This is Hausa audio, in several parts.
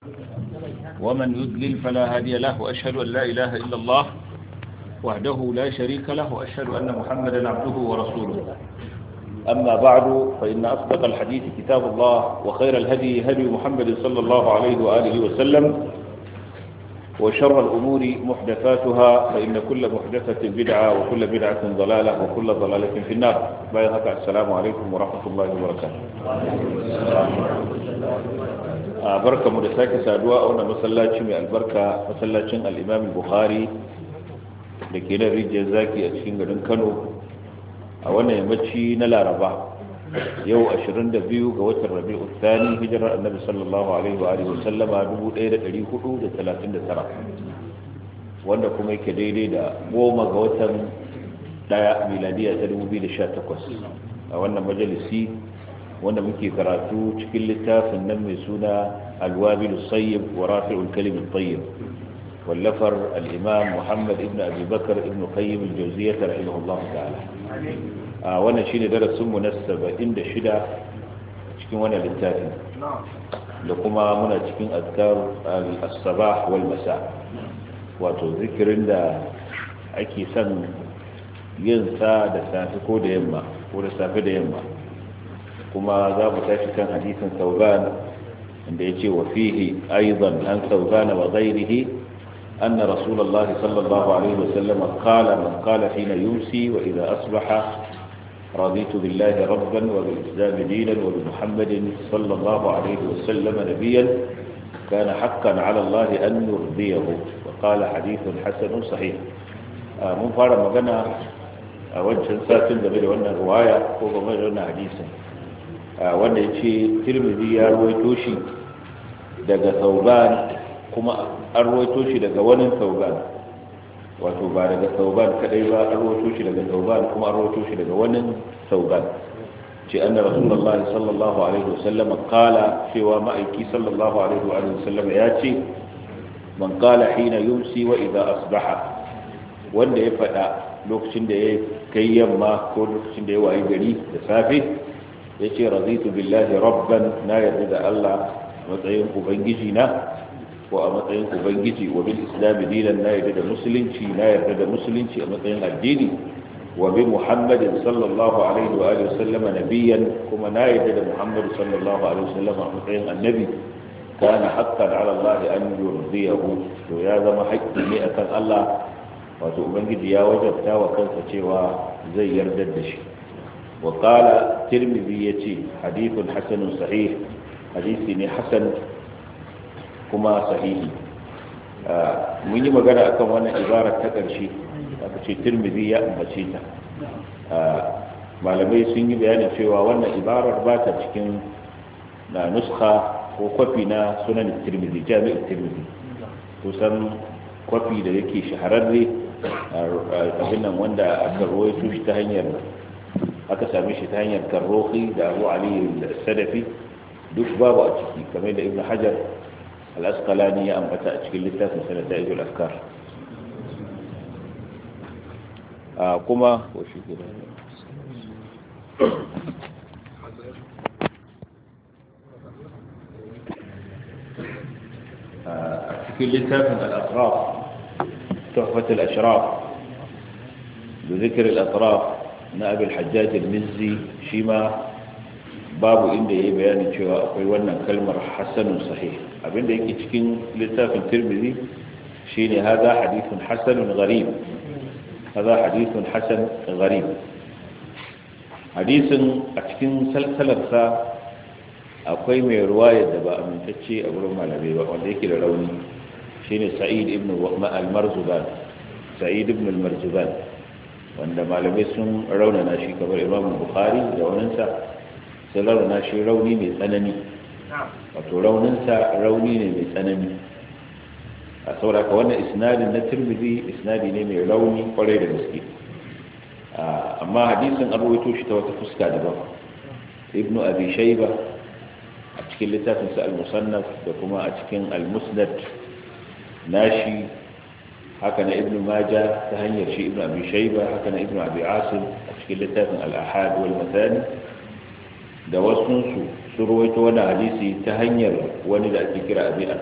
ومن يضلل فلا هادي له، وأشهد أن لا إله إلا الله وحده لا شريك له، وأشهد أن محمدا عبده ورسوله. أما بعد، فإن أصدق الحديث كتاب الله، وخير الهدي هدي محمد صلى الله عليه وآله وسلم، وشر الأمور محدثاتها، فإن كل محدثة بدعة وكل بدعة ضلالة وكل ضلالة في النار. السلام عليكم ورحمة الله وبركاته. بركة مدساك سادواء أولا مسلاتي من البركة مسلاتي الإمام البخاري لكينا ريجي زاكي أتشين غدن كانوا أولا يمتشي نلا ربع يو 22 ga watan Rabi'ul Thani hijirar Annabi sallallahu alaihi wa alihi wasallam 1439 wanda kuma yake daidai da 10 ga watan 1 miladiya ta 2018 a wannan majalisi wanda muke karatu cikin littafin nan mai suna Al-Wabil Sayyib wa Rafi'ul Kalim At-Tayyib wallafar al-Imam Muhammad ibn Abi Bakr ibn Qayyim al-Jawziyyah rahimahullah ta'ala. Wannan shine darasinmu na 76 cikin wannan littafin da kuma muna cikin azkar as-sabah wal masa, wato zikirin da ake son yin sa da safe ko da yamma ko da safe da yamma. Kuma za mu tashi kan hadisin Thawban inda yace wa fihi aidan an Thawban wa ghayrihi أن رسول الله صلى الله عليه وسلم قال من قال حين يمسي وإذا أصبح رضيت بالله ربا وبالإسلام دينا وبمحمد صلى الله عليه وسلم نبيا كان حقا على الله أن يرضيه. وقال حديث حسن صحيح. من فارم مغنى وجه ساتن دبل وانا رواية وغمر وانا حديثا وانا يتشي ترمذي يرويتوشي دقى ثوبان kuma an rawaito shi daga wani Thawban, wato ba daga Thawban kadai ba, an rawaito shi daga Thawban kuma an rawaito shi daga wani Thawban. Ce anna Rasulullahi sallallahu alaihi wasallam qala, cewa ma'aiki sallallahu alaihi wasallam ya ce man qala hina yumsi wa idha asbaha, wanda ya fada lokacin da ya kai yamma ko lokacin da ya wayi gari da safe, yace raditu billahi rabban, na yarda da Allah matsayin ubangiji na ko a matsayin ubangiji, wa bil islam dinan, na yarda da musulunci, na yarda da musulunci a matsayin addini, wa bi muhammadin sallallahu alaihi wa alihi wasallam nabiyyan, kuma na yarda da muhammad sallallahu alaihi wasallam a matsayin annabi, kana haqqan ala allah an yurdiyahu, to ya zama haƙƙi ne akan Allah, wato ubangiji ya wajabta wa kansa cewa zai yarda da shi. wa qala tirmidhi yace hadithun hasanun sahih, hadisi ne hasan kuma sahihi. Mun yi magana akan wannan ibarar ta ƙarshe, aka ce Tirmidhi ya ambace ta. Malamai sun yi bayanin cewa wannan ibarar ba ta cikin na nuskha ko kwafi na sunan Tirmidhi, jami'in Tirmidhi. Kusan kwafi da yake shahararre abin nan wanda aka rawaito shi ta hanyar, aka same shi ta hanyar Karrohi da Abu Ali al-Sadafi, duk babu a ciki, kamar da Ibn Hajar al-Asqalani ya ambata a cikin littafin Sanada'il al-Afkar. Kuma wa shi gida a cikin littafin al-Atraf, Tuhfat al-Ashraf da zikr al-Atraf na Abi al-Hajjaj al-Mizzi, shi ma babu inda yayi bayanin cewa akwai wannan kalmar hasanun sahih. Abinda yake cikin littafin Tirmidhi shine hada hadithun hasanun gharib, hada hadithun hasan gharib. Hadisin a cikin salsalarsa akwai mai ruwaya da ba amintacce a wurin malamai ba, wanda yake da rauni, shine Sa'id ibn al-Marzuban, Sa'id ibn al-Marzuban, wanda malamai sun raunana shi, kamar Imam Bukhari da waninsa sai raunana shi rauni mai tsanani, wato rauninsa rauni ne mai tsanani. A sauraka wannan isnadin na Tirmidhi isnadi ne mai rauni kwarai da gaske, amma hadisin an rawaito shi ta wata fuska daban. Ibn Abi Shayba a cikin littafinsa al-Musannaf da kuma a cikin al-Musnad nashi, haka na Ibn Majah ta hanyar shi Ibn Abi Shayba, haka na Ibn Abi Asim a cikin littafin al-Ahad wal Mathani, da wasunsu su rawaito wani hadisi ta hanyar wani da ake kira abi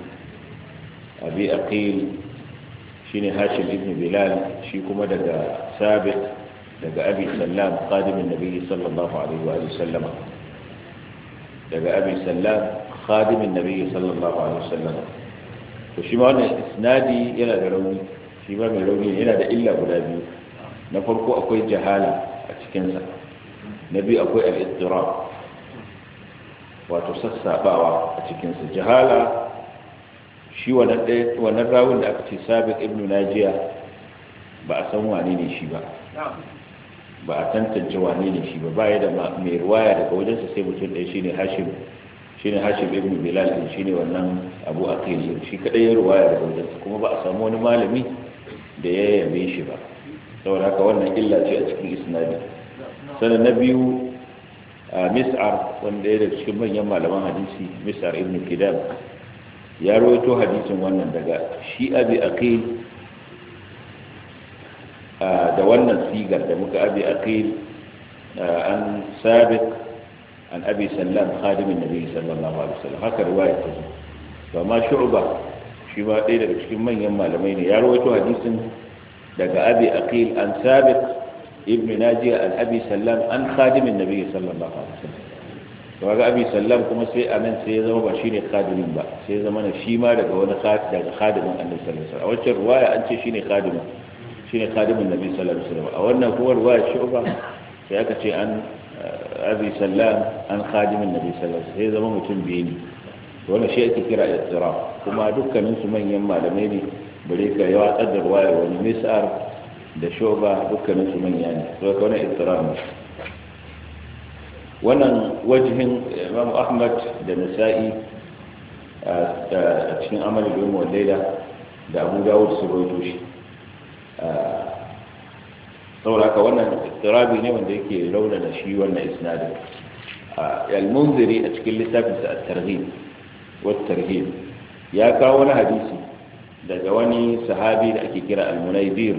aqil shine hashim ibn bilal shi kuma daga sabit daga abi sallam khadimin nabi sallallahu alaihi wa sallama daga abi sallam khadimin nabi sallallahu alaihi wa sallama to shi ma wannan isnadi yana da rauni shi ba mai rauni yana da illa guda biyu. Na farko akwai jahala a cikinsa, na biyu akwai al-istirab wato sassabawa a cikinsa. Jahala shi wannan rawun da aka ce sabiq ibn najiya ba a san wane ne shi ba a tantance wane ne shi ba ya da mai ruwaya daga wajensa sai mutum ɗaya shine hashim ibn bilal shine wannan abu aqil shi kadai ya ruwaya daga wajensa, kuma ba a samu wani malami da ya yabe shi ba, saboda haka wannan illa ce a cikin isnadi. Sannan na biyu mis'ar wanda ya daga cikin manyan malaman hadisi, mis'ar ibn kidam ya rawaito hadisin wannan daga shi abi aqil da wannan sigar da muka abi aqil an sabiq an abi sallam khadimin nabi sallallahu alaihi wasallam, haka riwaya ta zo. to amma shu'ba shi ba ɗaya daga cikin manyan malamai ne ya rawaito hadisin daga abi aqil an sabiq ibn najiya an abi sallam an khadimin nabi sallallahu alaihi wasallam. to ga abi sallam kuma sai anan sai ya zama ba shine khadimin ba, sai ya zama na shi ma daga wani daga khadimin annabi sallallahu alaihi wasallam. a wacce riwaya an ce shine khadimin nabi sallallahu alaihi wasallam, a wannan kuma riwaya shu'ba sai aka ce an abi sallam an khadimin nabi sallallahu alaihi wasallam, sai ya zama mutum biyu ne. wannan shi ake kira istirab, kuma dukkanin su manyan malamai ne, bare ka yawa tsaddar riwaya wani mis'ar da shu'ba dukkanin su manya ne, to ka wannan istirab ne. wannan wajihin Imam Ahmad da Nasa'i a cikin amal da yawm wal-laila da Abu Dawud su rawaito shi. saboda haka wannan istirabi ne wanda yake launa da shi wannan isnadin. al-Munziri a cikin littafinsa at-Targhib wa at-Tarhib ya kawo wani hadisi daga wani sahabi da ake kira al-Munaydir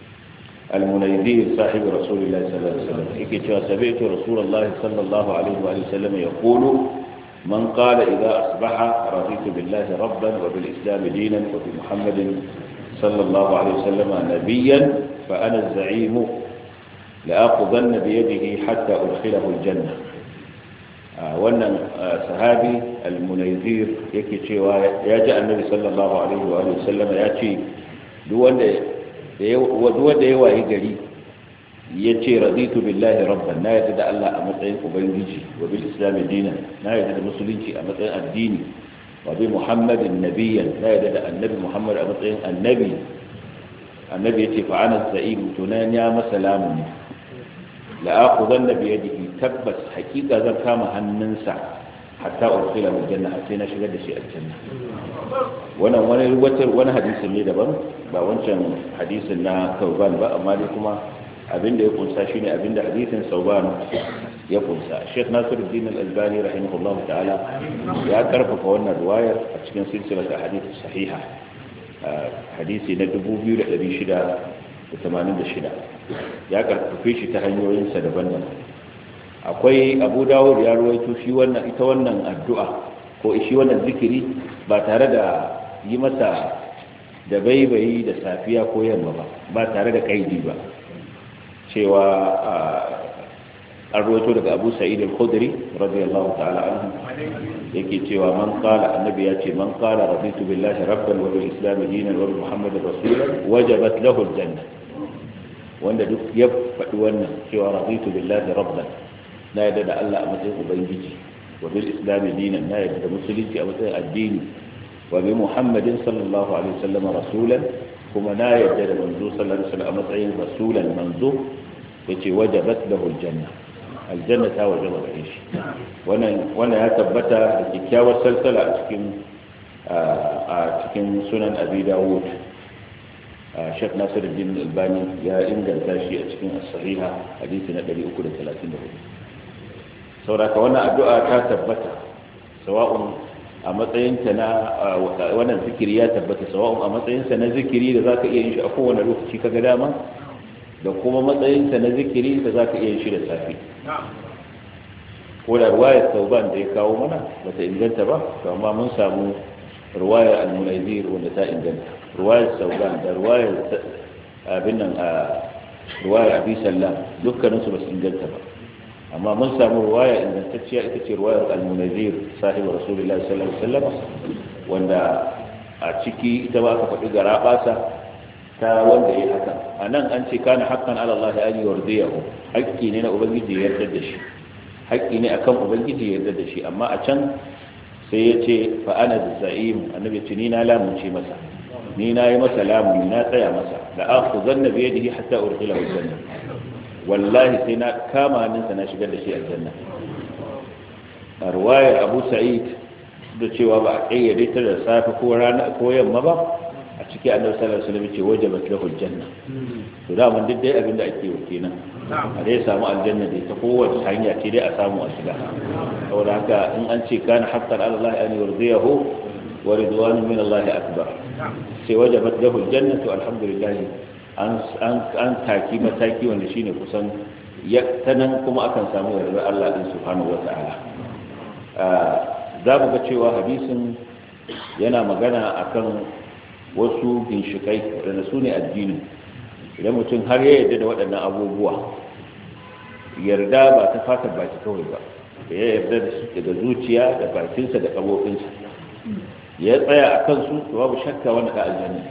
صاحب رسول الله صلى الله عليه وسلم يكي سمعت رسول الله صلى الله عليه وآله وسلم يقول من قال إذا أصبح رضيت بالله ربا وبالإسلام دينا وبمحمد صلى الله عليه وسلم نبيا فأنا الزعيم لأخذن بيده حتى أدخله الجنة. wannan sahabi al-Munayzir yake cewa ya ji annabi sallallahu alaihi wa sallam ya ce duk wanda ya wayi gari ya ce raditu billahi rabban, na yarda da Allah a matsayin ubangiji, wa bil islam dinan, na yarda da musulunci a matsayin addini, wa bi muhammadin nabiyyan, na yarda da annabi muhammad a matsayin annabi yace fa ana za'im, tunan ya masalamu la aqudanna bi yadihi, tabbas hakika zan kama hannunsa hatta ursila bil janna, sai na shigar da shi aljanna. wannan wani hadisi ne daban, ba wancan hadisin na Sauban ba, amma dai kuma abinda ya kunsa shine abinda hadisin Sauban ya kunsa. Sheikh Nasiruddin Al-Albani rahimahullahu ta'ala ya karfafa wannan riwayar a cikin silsilar hadith sahiha, hadisi na 2686 ya karfafe shi ta hanyoyinsa daban-daban. akwai Abu Dawud ya rawaito shi wannan addu'a ko shi wannan zikiri ba tare da yi masa da baibayi da safiya ko yamma ba tare da kaidi ba, cewa an rawaito daga Abu Sa'id al-Khudri radiyallahu ta'ala anhu yake cewa man qala, annabi ya ce man qala raditu billahi rabban wa bil islam dinan wa bi muhammadin rasulan wajabat lahu al-janna. wanda duk ya faɗi wannan cewa raditu billahi rabban, na yadda da Allah a matsayin ubangiji, wa bil islam dinan, na yadda da musulunci a matsayin addini, wa bi muhammadin sallallahu alaihi wasallam rasulan, kuma na yadda da manzo sallallahu alaihi wasallam a matsayin rasulan manzo, yace wajabat lahu aljanna, aljanna ta wajaba gare shi. wannan ya tabbata da kyakkyawar salsala a cikin sunan Abi Dawud. Sheikh Nasiruddin Albani ya inganta shi a cikin as-sahiha hadisi na 334. saboda wannan addu'a ta tabbata, sawa'un a matsayinta na wannan zikiri ya tabbata, sawa'un a matsayinsa na zikiri da zaka iya yin shi a kowane lokaci kaga dama, da kuma matsayinsa na zikiri da zaka iya yin shi da safi ko da ruwayar Sauban da ya kawo mana ba ta inganta ba to amma mun samu ruwayar al-Munazir wanda ta inganta ruwayar Sauban da ruwayar abin nan ruwayar Abi Sallam dukkanin su ba su inganta ba amma mun samu ruwaya ingantacciya ita ce ruwayar al-Munazir sahibi Rasulullahi sallallahu alaihi wasallam wanda a ciki ita ba aka faɗi garabasa ta wanda ya haka anan an ce kana haqqan ala Allah an yurdiyahu haƙƙi ne na ubangiji ya yarda da shi haƙƙi ne akan ubangiji ya yarda da shi amma a can sai ya ce fa ana za'im annabi ce ni na lamunce masa ni na yi masa lamuni na tsaya masa da akhuzanna bi yadihi hatta urdilahu aljanna wallahi sai na kama hannunsa na shigar da shi aljanna a ruwayar Abu Sa'id da cewa ba a kayyade ta da safe ko rana ko yamma ba a ciki annabi sallallahu alaihi wasallam ce wajabat lahu aljanna to da mun duk dai abin da ake yi kenan a dai samu aljanna dai ta kowace hanya ce dai a samu a shiga saboda haka in an ce kana haqqan ala Allah an yurdiyahu wa ridwanun min Allah akbar sai wajabat lahu aljanna to alhamdulillah an taki mataki wanda shine kusan tanan kuma akan samu yardar Allah din subhanahu wata'ala za mu ga cewa hadisin yana magana akan wasu ginshikai waɗanda su ne addini idan mutum har ya yarda da waɗannan abubuwa yarda ba ta fatar baki kawai ba ya yarda da su daga zuciya da bakinsa da ƙabobinsa ya tsaya a kansu to babu shakka wanda ka aljanna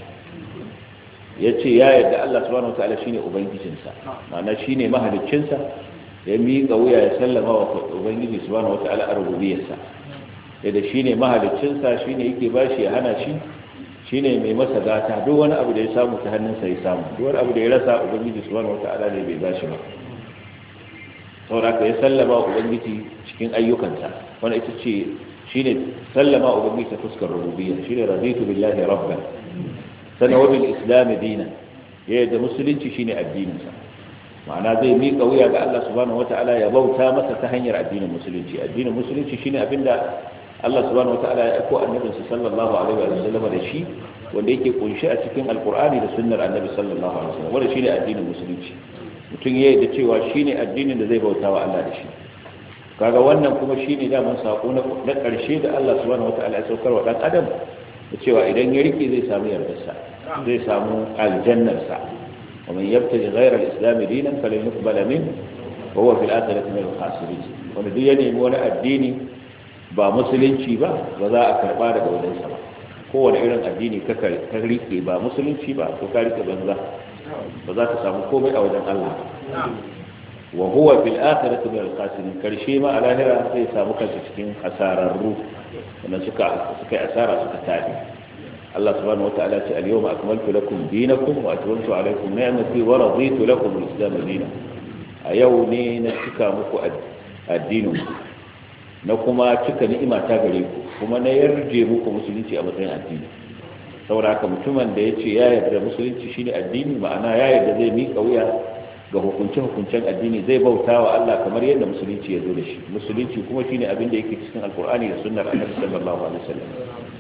ya ce ya yarda Allah subhanahu wataala shine ubangijinsa ma'ana shine mahaliccinsa ya miƙa wuya ya sallama wa ubangiji subhanahu wataala a rububiyarsa yadda shine mahaliccinsa shine yake bashi ya hana shi shine mai masa gata duk wani abu da ya samu ta hannunsa ya samu duk wani abu da ya rasa ubangiji subhanahu wataala ne bai bashi ba saboda ka ya sallama ubangiji cikin ayyukansa wanda ita ce shine sallama ubangiji ta fuskar rububiyya shine raditu billahi rabban sannan wa bil islam dinan yadda musulunci shine addininsa ma'ana zai miƙa wuya ga Allah subhanahu wataala ya bauta masa ta hanyar addinin musulunci shine abinda Allah subhanahu wataala ya aiko annabinsa sallallahu alaihi wa sallam da shi wanda yake kunshi a cikin alqur'ani da sunnar annabi sallallahu alaihi wa sallam wanda shine addinin musulunci mutum ya yarda cewa shine addinin da zai bauta wa Allah da shi kaga wannan kuma shine daman sako na karshe da Allah subhanahu wataala ya saukar wa dan adam da cewa idan ya rike zai samu yardarsa zai samu aljannarsa wa man yabtaji ghayra al-islam dinan falan yuqbala minhu wa huwa fil akhirati min al-khasirin wanda duk ya nemi wani addini ba musulunci ba za a karba daga wajensa ba kowane irin addini ka rike ba musulunci ba ko ka rike banza ba za ka samu komai a wajen Allah wa huwa fil akhirati min al-khasirin karshe ma a lahira sai samu kansa cikin asararru wanda suka yi asara suka tabi Allah subhanahu wataala ce al-yawma akmaltu lakum dinakum wa atmamtu alaykum ni'mati wa raditu lakum al-islam dinan a yau ne na cika muku addinin na kuma cika ni'ima ta gare ku kuma na yarje muku musulunci a matsayin addini saboda haka mutumin da yace ya yarda musulunci shine addini ma'ana ya yarda zai mika wuya ga hukuncen addini zai bauta wa Allah kamar yadda musulunci ya zo da shi musulunci kuma shine abin da yake cikin alqur'ani da sunnar annabi sallallahu alaihi wasallam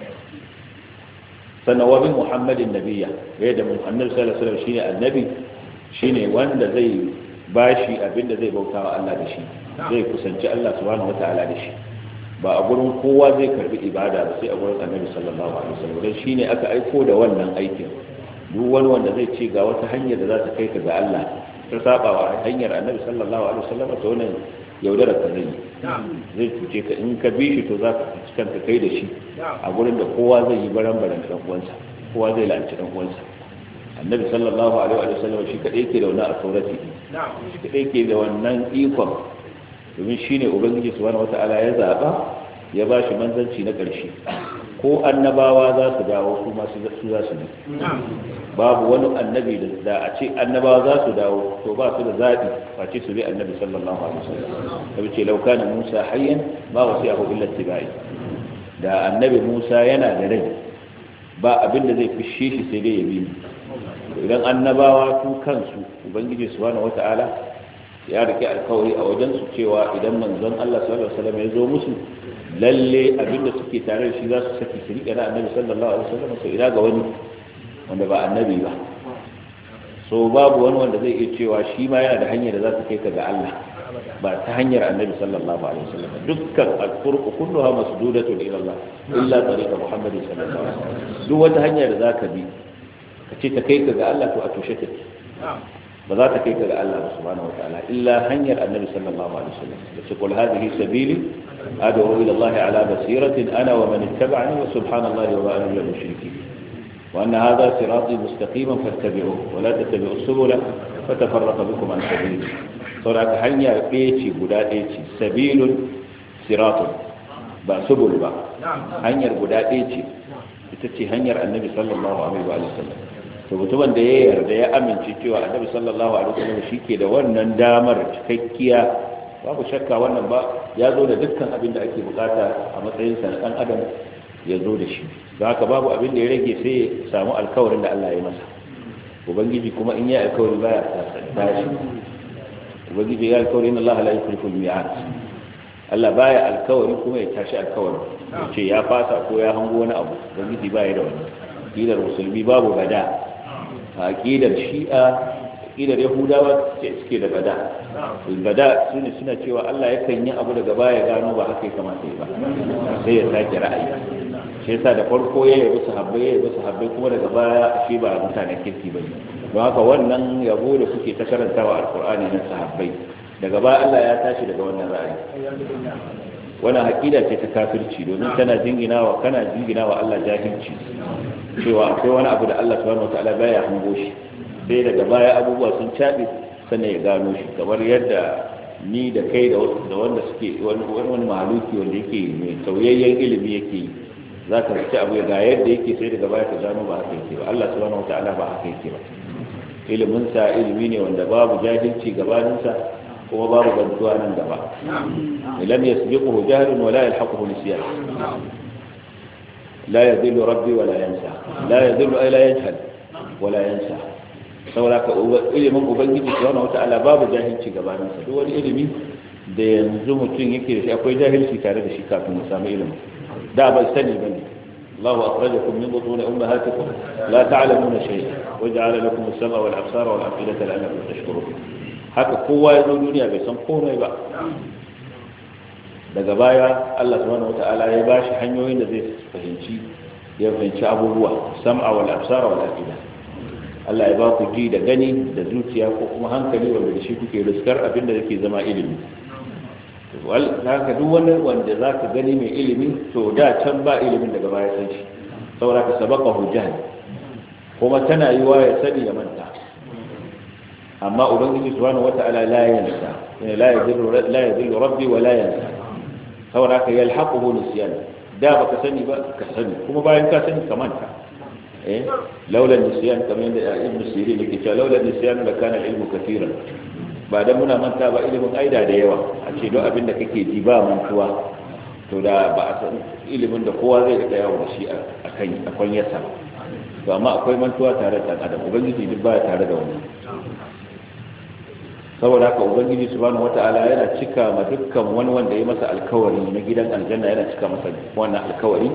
sannan wa bin muhammadin nabiyya yadda annabi sallallahu alaihi wasallam shine annabi shine wanda zai bashi abin da zai bauta wa Allah da shi zai kusanci Allah subhanahu wataala da shi ba a gurin kowa zai karbi ibada ba sai a gurin annabi sallallahu alaihi wasallam dan shine aka aiko da wannan aikin duk wani wanda zai ce ga wata hanyar da za ta kai ka ga Allah ta saba wa hanyar annabi sallallahu alaihi wasallam to wannan yaudara ka zai cuce ka in ka bi shi to za ka kanta kai da shi a gurin da kowa zai yi baran-baran dan uwansa kowa zai la'anci dan uwansa annabi sallallahu alaihi wasallam shi kadai yake da wannan authority shi kadai yake da wannan ikon domin shine ubangiji subhanahu wataala ya zaba ya ba shi manzanci na ƙarshe ko annabawa za su dawo kuma su za su yi babu wani annabi da a ce annabawa za su dawo to ba su da zaɓi face su bi annabi sallallahu alaihi wasallam da ce law kana Musa hayyan ma wasi'ahu illa ittiba'i da annabi Musa yana da rai ba abin da zai fishe shi sai dai ya bi idan annabawa su kansu ubangiji subhanahu wata'ala ya rike alkawari a wajen su cewa idan manzon Allah sallallahu alaihi wasallam ya zo musu lalle abinda suke tare da shi za su saki su rike da annabi sallallahu alaihi wasallam so ina ga wani wanda ba annabi ba so babu wani wanda zai iya cewa shi ma yana da hanyar da za ta kai ka ga Allah ba ta hanyar annabi sallallahu alaihi wasallam dukkan al-turuq kulluha masdudatun ila Allah illa tariqa Muhammadin sallallahu alaihi wasallam duk wata hanya da zaka bi ka ce ta kai ka ga Allah to a tushe take ba za ta kai ka ga Allah subhanahu wataala illa hanyar annabi sallallahu alaihi wasallam da ce qul hadhihi sabili ad'u ila Allah ala basiratin ana wa man ittaba'ani wa subhanallahi wa ana minal mushrikeen wa anna hadha sirati mustaqiman fattabi'uhu wa la tattabi'us subula fatafarraqa bikum an sabili saboda hanya ɗaya ce guda ɗaya ce sabilun siratun ba subul ba hanyar guda ɗaya ce ita ce hanyar annabi sallallahu alaihi wa sallam to mutumin da ya yarda ya amince cewa annabi sallallahu alaihi wa sallam shike da wannan damar cikakkiya babu shakka wannan ba ya zo da dukkan abin da ake bukata a matsayin sa na dan adam ya zo da shi don haka babu abin da ya rage sai ya samu alkawarin da Allah ya masa ubangiji kuma in ya alkawari baya tashi ubangiji ya alkawari inna Allah la yukhlifu al-mi'ad Allah baya alkawari kuma ya tashi alkawari ce ya fasa ko ya hango wani abu ubangiji baya da wani aqidar musulmi babu bada aqidar shi'a aqidar yahudawa ce suke da bada bada suna cewa Allah yakan yi abu daga baya gano ba haka ya kamata yi ba sai ya sake ra'ayi shi yasa da farko ya yi sahabbai kuma daga baya shi ba mutanen kirki bane don haka wannan yabo da kuke ta karantawa alqur'ani na sahabbai daga baya Allah ya tashi daga wannan ra'ayi wannan aqida ce ta kafirci domin kana jinginawa Allah jahilci cewa akwai wani abu da Allah subhanahu wataala baya hango shi sai daga baya abubuwa sun cabe sannan ya gano shi kamar yadda ni da kai da wanda suke wani mahaluki wanda yake mai sauyayyen ilimi yake yi za ka ci abu ga yadda yake sai daga baya ka gano ba haka yake ba Allah subhanahu wataala ba haka yake ba iliminsa ilimi ne wanda babu jahilci gabaninsa kuma babu bantuwa nan gaba lam yasbiquhu jahlun wa la yalhaquhu nisyan la yadhillu rabbi wa la yansa la yadhillu ay la yajhal wa la yansa saboda ka ilimin ubangiji subhanahu wataala babu jahilci gabaninsa duk wani ilimi da yanzu mutum yake da shi akwai jahilci tare da shi kafin ya samu ilimi da ba sani bane الله أخرجكم من بطون أمهاتكم لا تعلمون شيئا وجعل لكم السمع والأبصار والأفئدة لعلكم تشكرون haka kowa ya zo duniya bai san komai ba daga baya Allah subhanahu wataala ya bashi hanyoyin da zai fahimci abubuwa sam'a wal absara wal afida Allah ya ba ku ji da gani da zuciya ko kuma hankali wanda da shi kuke riskar abin da yake zama ilimi haka duk wani wanda za ka gani mai ilimi to da can ba ilimin daga baya san shi saboda ka sabaka hujjan kuma tana yi wa ya sani ya manta amma ubangiji subhanahu wata'ala la yansa la yadhillu rabbi wa la yansa saboda ka yalhaquhu nisyan da baka sani ba ka sani kuma bayan ka sani ka manta laula nisyan kamar yadda ibn sirin yake cewa laula nisyan la kana al-ilmu kathiran ba dan muna manta ba ilimin aida da yawa a ce don abin da kake ji ba mantuwa to da ba a san ilimin da kowa zai rika yawo da shi a kan yasa to amma akwai mantuwa tare da adam ubangiji duk baya tare da wani saboda haka ubangiji subhanahu wata'ala yana cika ma dukkan wani wanda ya masa alkawari na gidan aljanna yana cika masa wannan alkawari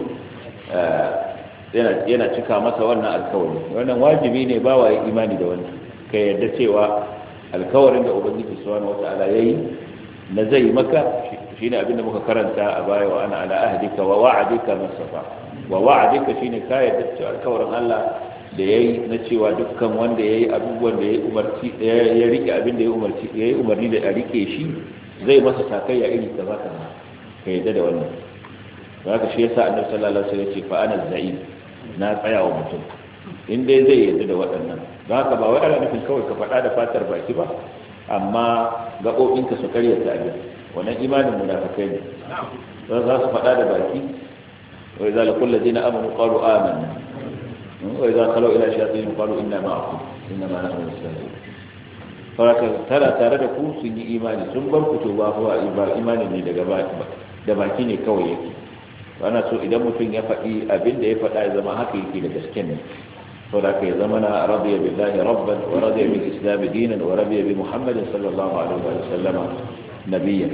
yana cika masa wannan alkawari wannan wajibi ne ba wa imani da wannan ka yarda cewa alkawarin da ubangiji subhanahu wata'ala yayi na zai maka shine abin da muka karanta a baya wa ana ala ahdika wa wa'adika masafa wa wa'adika shine ka yarda cewa alkawarin Allah da yayi na cewa dukkan wanda yayi abubuwan da yayi umarci ya rike abin da yayi umarni da a rike shi zai masa sakayya iri kaza kaza ka yarda da wannan haka shi yasa annabi sallallahu alaihi wasallam ya ce fa ana za'im na tsaya wa mutum in dai zai yarda da waɗannan don haka ba wai ana nufin kawai ka faɗa da fatar baki ba amma gaɓoɓinka su karya ta abin wannan imanin munafikai ne za su faɗa da baki wa idza laqul ladina amanu qalu amanna wa idza khalu ila shayatin qalu inna ma'akum inna ma nahnu mustahzi'un saboda tare da ku sun yi imani sun bar ku to ba imani ne daga baki ba da baki ne kawai yake ana so idan mutum ya faɗi abin da ya faɗa ya zama haka yake da gaske ne saboda ya zama na radiya billahi rabban wa radiya bil islam dinan wa radiya bi muhammadin sallallahu alaihi wa sallama nabiyyan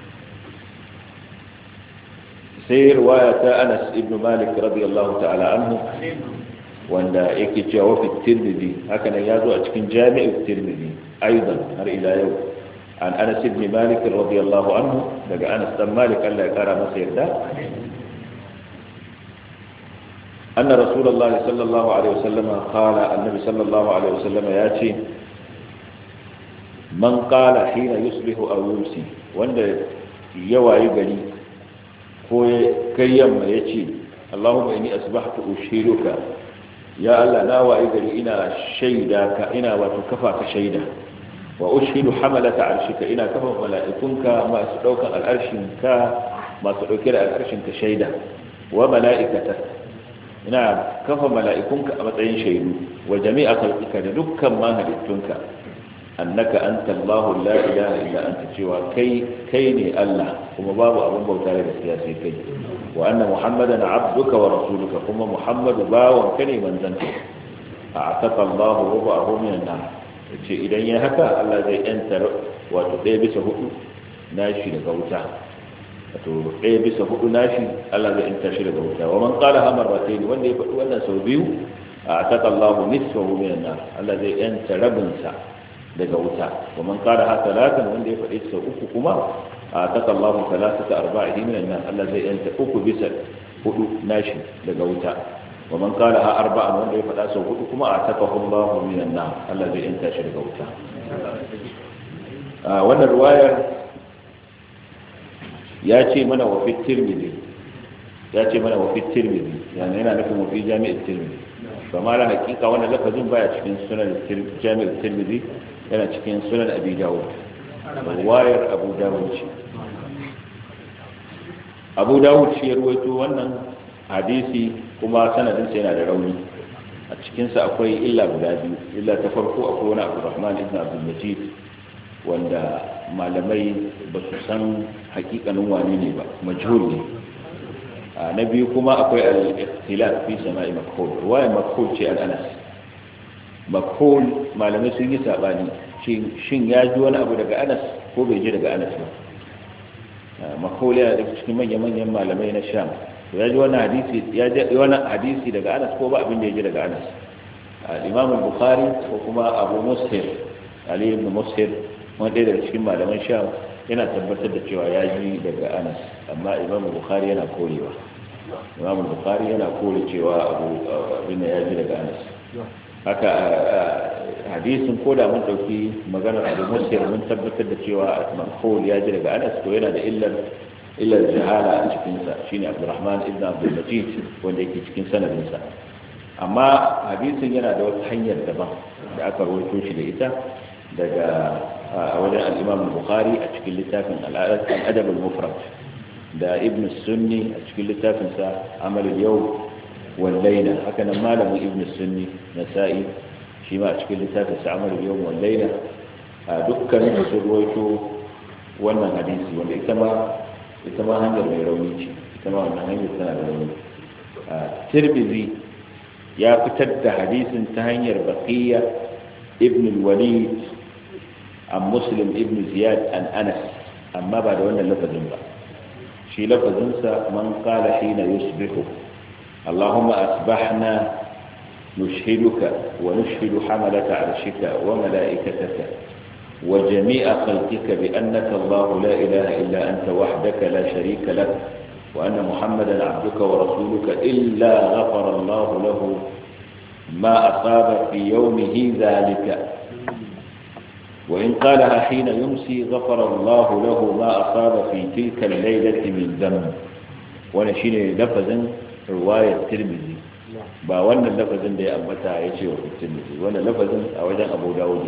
sai riwaya ta Anas ibn Malik radiyallahu ta'ala anhu wanda yake cewa fi Tirmidhi haka nan yazo a cikin Jami'u Tirmidhi aidan har ila yau عن أنس بن مالك رضي الله عنه لقى أنس بن مالك ألا يقرأ مسير ده أن رسول الله صلى الله عليه وسلم قال النبي صلى الله عليه وسلم ياتي من قال حين يصبح أو يمسي وأن يوعي قلي هو كيما يتي اللهم إني أصبحت أشهدك يا الله لا وعي قلي إنا شيداك إنا وتكفاك شيدا وأشهد حملة عرشك إنا كفى ملائكنك ما سدوك الأرشنك ما سدوك الأرشنك شيدا وملائكتك إنا كفى ملائكنك أمتعين شيدو وجميع خلقك لدكا ما هدتنك أنك أنت الله لا إله إلا أنت سوى كيني الله ومباب أبو بوتاري السياسي كي وأن محمدا عبدك ورسولك ثم محمد باو كني من ذنك أعتق الله ربعه من النار idan ya haka Allah zai yanta wato ɗaya bisa hudu nashi daga wuta wato ɗaya bisa hudu nashi Allah zai yanta shi daga wuta wa man qala hamar ratayn wanda ya faɗi wannan sau biyu ataka Allahu nisfahu min an-nar Allah zai yanta rabin sa daga wuta wa man qala hasalatan wanda ya faɗi sau uku kuma ataka Allahu thalathata arba'ihi min an-nar Allah zai yanta uku bisa hudu nashi daga wuta ومن قالها أربعا وأن يفعل أسوه كما أعتقه الله من النار الذي انتشر قوته وأن الرواية ياتي من وفي الترمذي يعني هنا نفهم في جامع الترمذي فما لا حقيقة وأن لفظ باية في سنن جامع الترمذي هنا في سنن أبي داود رواية أبو داود شيء رويته وأن hadisi kuma sanadinsa yana da rauni a cikinsa akwai illa guda biyu illa ta farko akwai wani Abdurrahman ibn Abdul Majid wanda malamai ba su san hakikanin wani ne ba majhul ne na biyu kuma akwai al-ikhtilaf fi sama'i makhul ruwaya makhul ce al-Anas makhul malamai sun yi sabani shin ya ji wani abu daga Anas ko bai ji daga Anas ba makhul yana da cikin manyan malamai na Sham ya ji wani hadisi daga Anas ko ba abin da ya ji daga Anas al-Imam al-Bukhari ko kuma Abu Muslim Ali ibn Muslim wanda daga cikin malaman Sham yana tabbatar da cewa ya ji daga Anas amma Imam al-Bukhari yana korewa cewa abin da ya ji daga Anas haka hadisin ko da mun dauki maganar Abu Muslim mun tabbatar da cewa manqul ya ji daga Anas to yana da illar jahala a cikinsa shine Abdurrahman ibn Abdul Majid wanda yake cikin sanadinsa amma hadisin yana da wata hanyar daban da aka rawaito shi da ita daga wajen al-Imam al-Bukhari a cikin littafin al-Adab al-Mufrad da Ibn Sunni a cikin littafin sa Amal al-Yawm wal Layla haka nan malamin Ibn Sunni Nasa'i shi ma a cikin littafin sa Amal al-Yawm wal Layla dukkan su rawaito wannan hadisi wanda ita ma hanyar mai rauni ce ita ma wannan hanyar tana da rauni Tirmidhi ya fitar da hadisin ta hanyar Baqiya ibn al-Walid an Muslim ibn Ziyad an Anas amma ba da wannan lafazin ba shi lafazin sa man qala hina yusbihu Allahumma asbahna nushhiduka wa nushhidu hamalata arshika wa malaikataka وجميع خلقك بأنك الله لا إله إلا أنت وحدك لا شريك لك وأن محمدا عبدك ورسولك إلا غفر الله له ما أصاب في يومه ذلك وإن قالها حين يمسي غفر الله له ما أصاب في تلك الليلة من ذنب ونشين لفظا رواية الترمذي ba wannan lafazin da ya ambata ya ce wa Tirmidhi wannan lafazin a wajen Abu Dawud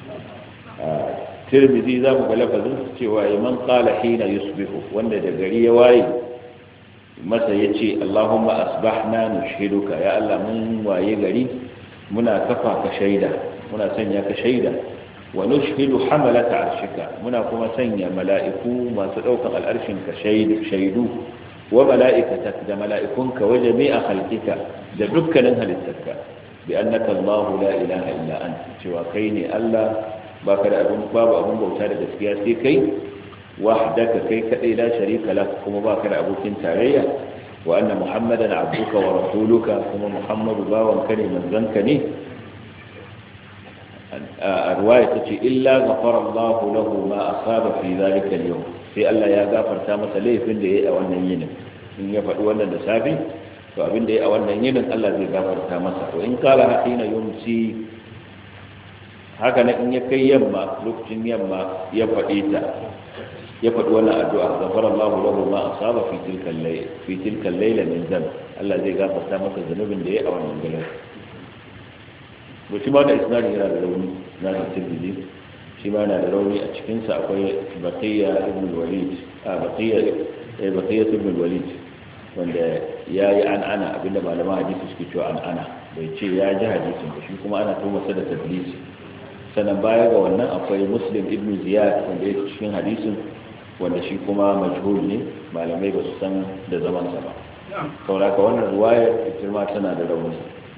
Tirmidhi za mu ga lafazin cewa man qala hina yusbihu wanda da gari ya waye masa yace Allahumma asbahna nushhiduka ya Allah mun waye gari muna kafa ka shaida muna sanya ka shaida wa nushhidu hamalata arshika muna kuma sanya mala'iku masu daukan al'arshin ka shaidu wa mala'ikatak da mala'ikunka wa jami'a khalqika da dukkanin halittarka bi annaka Allahu la ilaha illa anta cewa kai ne Allah babu abun bauta da gaskiya sai kai wahdaka kai kadai la sharika lak kuma baka da abokin tarayya wa anna muhammadan abduka wa rasuluka kuma muhammadu bawan ka ne manzon ka ne a ruwaya ta ce illa ghafara Allahu lahu ma asaba fi zalika al-yawm sai Allah ya gafarta masa laifin da yayi a wannan yinin in ya faɗi wannan da safi to abin da yayi a wannan yinin Allah zai gafarta masa to in kala hina yumsi haka nan in ya kai yamma lokacin yamma ya faɗi wannan addu'a ghafara Allahu lahu ma asaba fi tilka al-layla min dhanb Allah zai gafarta masa zanubin da yayi a wannan dare to shi ma da isnadi yana da rauni na Tirmidhi shi ma yana da rauni a cikin sa akwai Baqiya ibn al-Walid Baqiya ibn al-Walid wanda yayi ana abinda malaman hadisi suke cewa ana bai ce ya ji hadisin ba shi kuma ana tuhumar sa da tadlisi sannan baya ga wannan akwai Muslim ibn Ziyad wanda yake cikin hadisin wanda shi kuma majhul ne malamai ba su san da zaman sa ba saboda wannan riwayar ita ma tana da rauni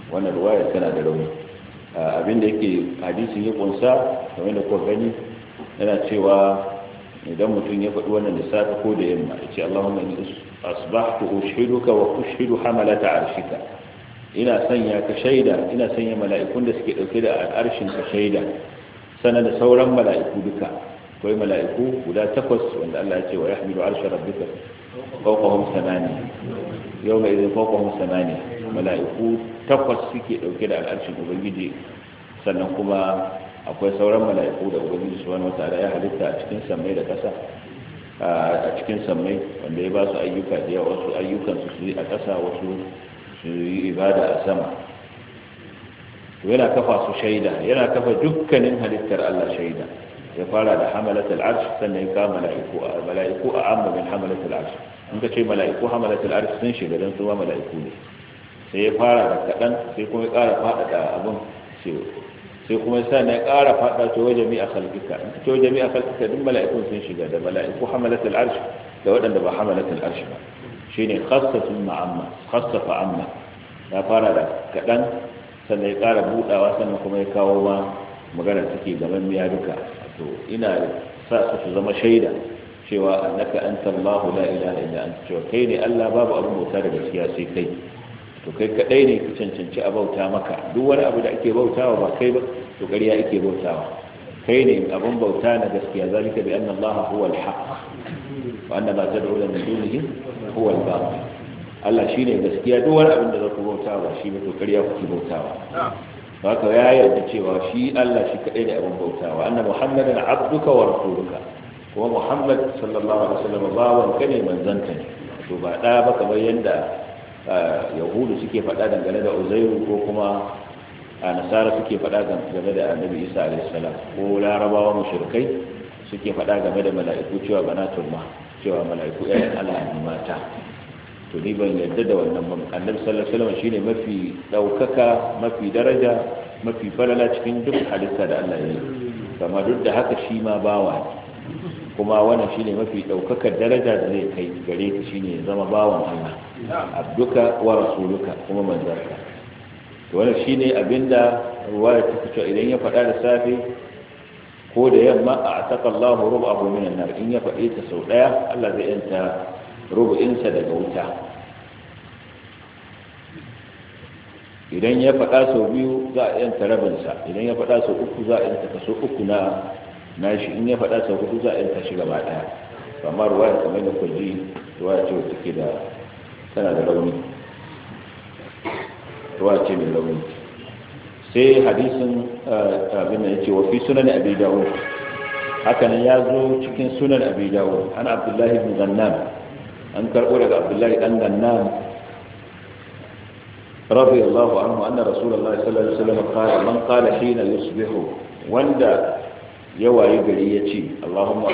abinda yake hadisin ya kunsa kamar da kuka gani yana cewa idan mutum ya faɗi wannan da safe ko da yamma ya ce Allahumma inni asbahtu ushiduka wa ushidu hamalata arshika ina sanya ka shaida ina sanya mala'ikun da suke dauke da al'arshin ka shaida sanan da sauran mala'iku duka akwai mala'iku guda 8 wanda Allah ya ce wa yahmilu arsha rabbika fawqahum 8 yawma idhin fawqahum 8 mala'iku 8 suke dauke da al'arshin ubangiji sannan kuma akwai sauran mala'iku da ubangiji subhanahu wataala ya halitta a cikin sammai da ƙasa a cikin sammai wanda ya ba su ayyuka da yawa wasu ayyukan su yi a ƙasa wasu su yi ibada a sama yana kafa su shaida yana kafa dukkanin halittar Allah shaida ya fara da hamalatul arsh sannan ya kama mala'iku a amma min hamalatul arsh in ka ce mala'iku hamalatul arsh sun shiga dan su ma mala'iku ne sai ya fara da kadan sai kuma ya ƙara faɗaɗa abin sai kuma sa na ƙara faɗa ta wajen mi'a khalqika ta wajen mi'a khalqika duk mala'ikun sun shiga da mala'iku hamalatul arsh da waɗanda ba hamalatul arsh ba shine khassatul ma'amma khassafa amma ya fara da kadan sannan ya ƙara budawa sannan kuma ya kawo ma magana take gaban miya duka to ina sa su zama shaida cewa annaka anta Allahu la ilaha illa anta cewa kai ne Allah babu abin bauta da gaskiya sai kai to kai kadai ne ka cancanci a bauta maka duk wani abu da ake bautawa ba kai ba to ƙarya ake bautawa kai ne abin bauta na gaskiya zalika bi anna Allah huwa al-haq wa anna ma tad'una min dunihi huwa al-batil Allah shine gaskiya duk wani abin da za ku bautawa shi ba to ƙarya kuke bautawa haka ya yarda cewa shi Allah shi kadai ne abin bautawa anna muhammadan abduka wa rasuluka kuma muhammad sallallahu alaihi wasallam bawan ka ne manzanka ne to ba da ba kamar yanda yahudu suke faɗa dangane da uzairu ko kuma nasara suke faɗa game da annabi isa alaihi salam ko larabawa mushrikai suke faɗa game da mala'iku cewa banatullah cewa mala'iku ƴaƴan Allah ne mata to ni ban yarda da wannan ba annabi sallallahu alaihi wasallam shine mafi daukaka mafi daraja mafi falala cikin duk halitta da Allah ya yi kama duk da haka shi ma bawa kuma wannan shine mafi daukakar daraja da zai kai gare ka shine zama bawan Allah abduka wa rasuluka kuma manzarka to wannan shine abinda ruwaya ta fito idan ya faɗa da safe ko da yamma a ataka Allah rubahu minan nar in ya faɗi ta sau daya Allah zai yanta rubu'insa daga wuta idan ya faɗa sau biyu za a yanta rabinsa idan ya faɗa sau uku za a yanta kaso uku na nashi in ya faɗa sau hudu za a yanta shi gaba ɗaya amma ruwaya kamar da kwaji ruwaya ce wata ke da tana da rauni ruwaya ce mai rauni sai hadisin abin da ya ce wa fi sunan abi dawud hakanan ya zo cikin sunan abi dawud an abdullahi ibn gannam an karɓo daga abdullahi ɗan gannam رضي الله عنه أن رسول الله صلى الله عليه وسلم قال من قال حين يصبح وندى يوى يقريتي اللهم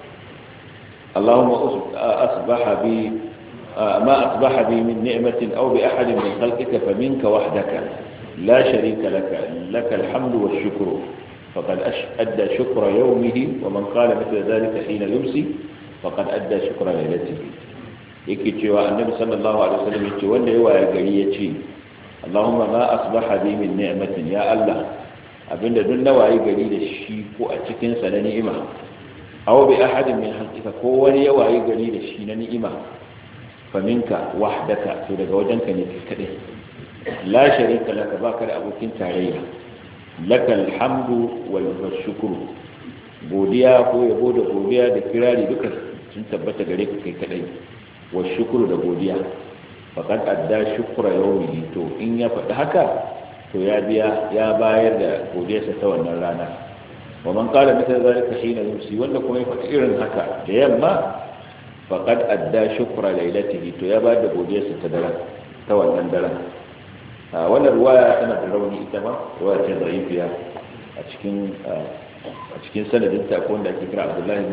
أصبح بي ما أصبح بي من نعمة أو بأحد من خلقك فمنك وحدك لا شريك لك الحمد والشكر فقد أدى شكر يومه ومن قال مثل ذلك حين يمسي فقد أدى شكر ليلته yake cewa annabi sallallahu alaihi wasallam yace wanda yawa ya gari yace Allahumma ma asbaha bi min ni'matin ya Allah abinda duk nawayi gari da shi ko a cikin sa na ni'ima aw bi ahadin min halqika ko wani yawayi gari da shi na ni'ima faminka wahdaka to daga wajenka ne kadai la sharika laka baka da abokin tarayya lakal hamdu wal shukru, godiya ko yabo da godiya da kirari duka sun tabbata gare ka kai kadai, wa shukru da godiya. Faqad adda shukra yawmihi, to in ya faɗi haka to ya bayar da godiyarsa ta wannan rana. wa man qala mithla zalika hina yumsi, wanda kuma ya faɗi irin haka da yamma, faqad adda shukra lailatihi, to ya bayar da godiyarsa ta wannan daren. wannan ruwaya tana da rauni ita ma, ruwaya ce da'ifiya. a cikin sanadin ta akwai wanda ake kira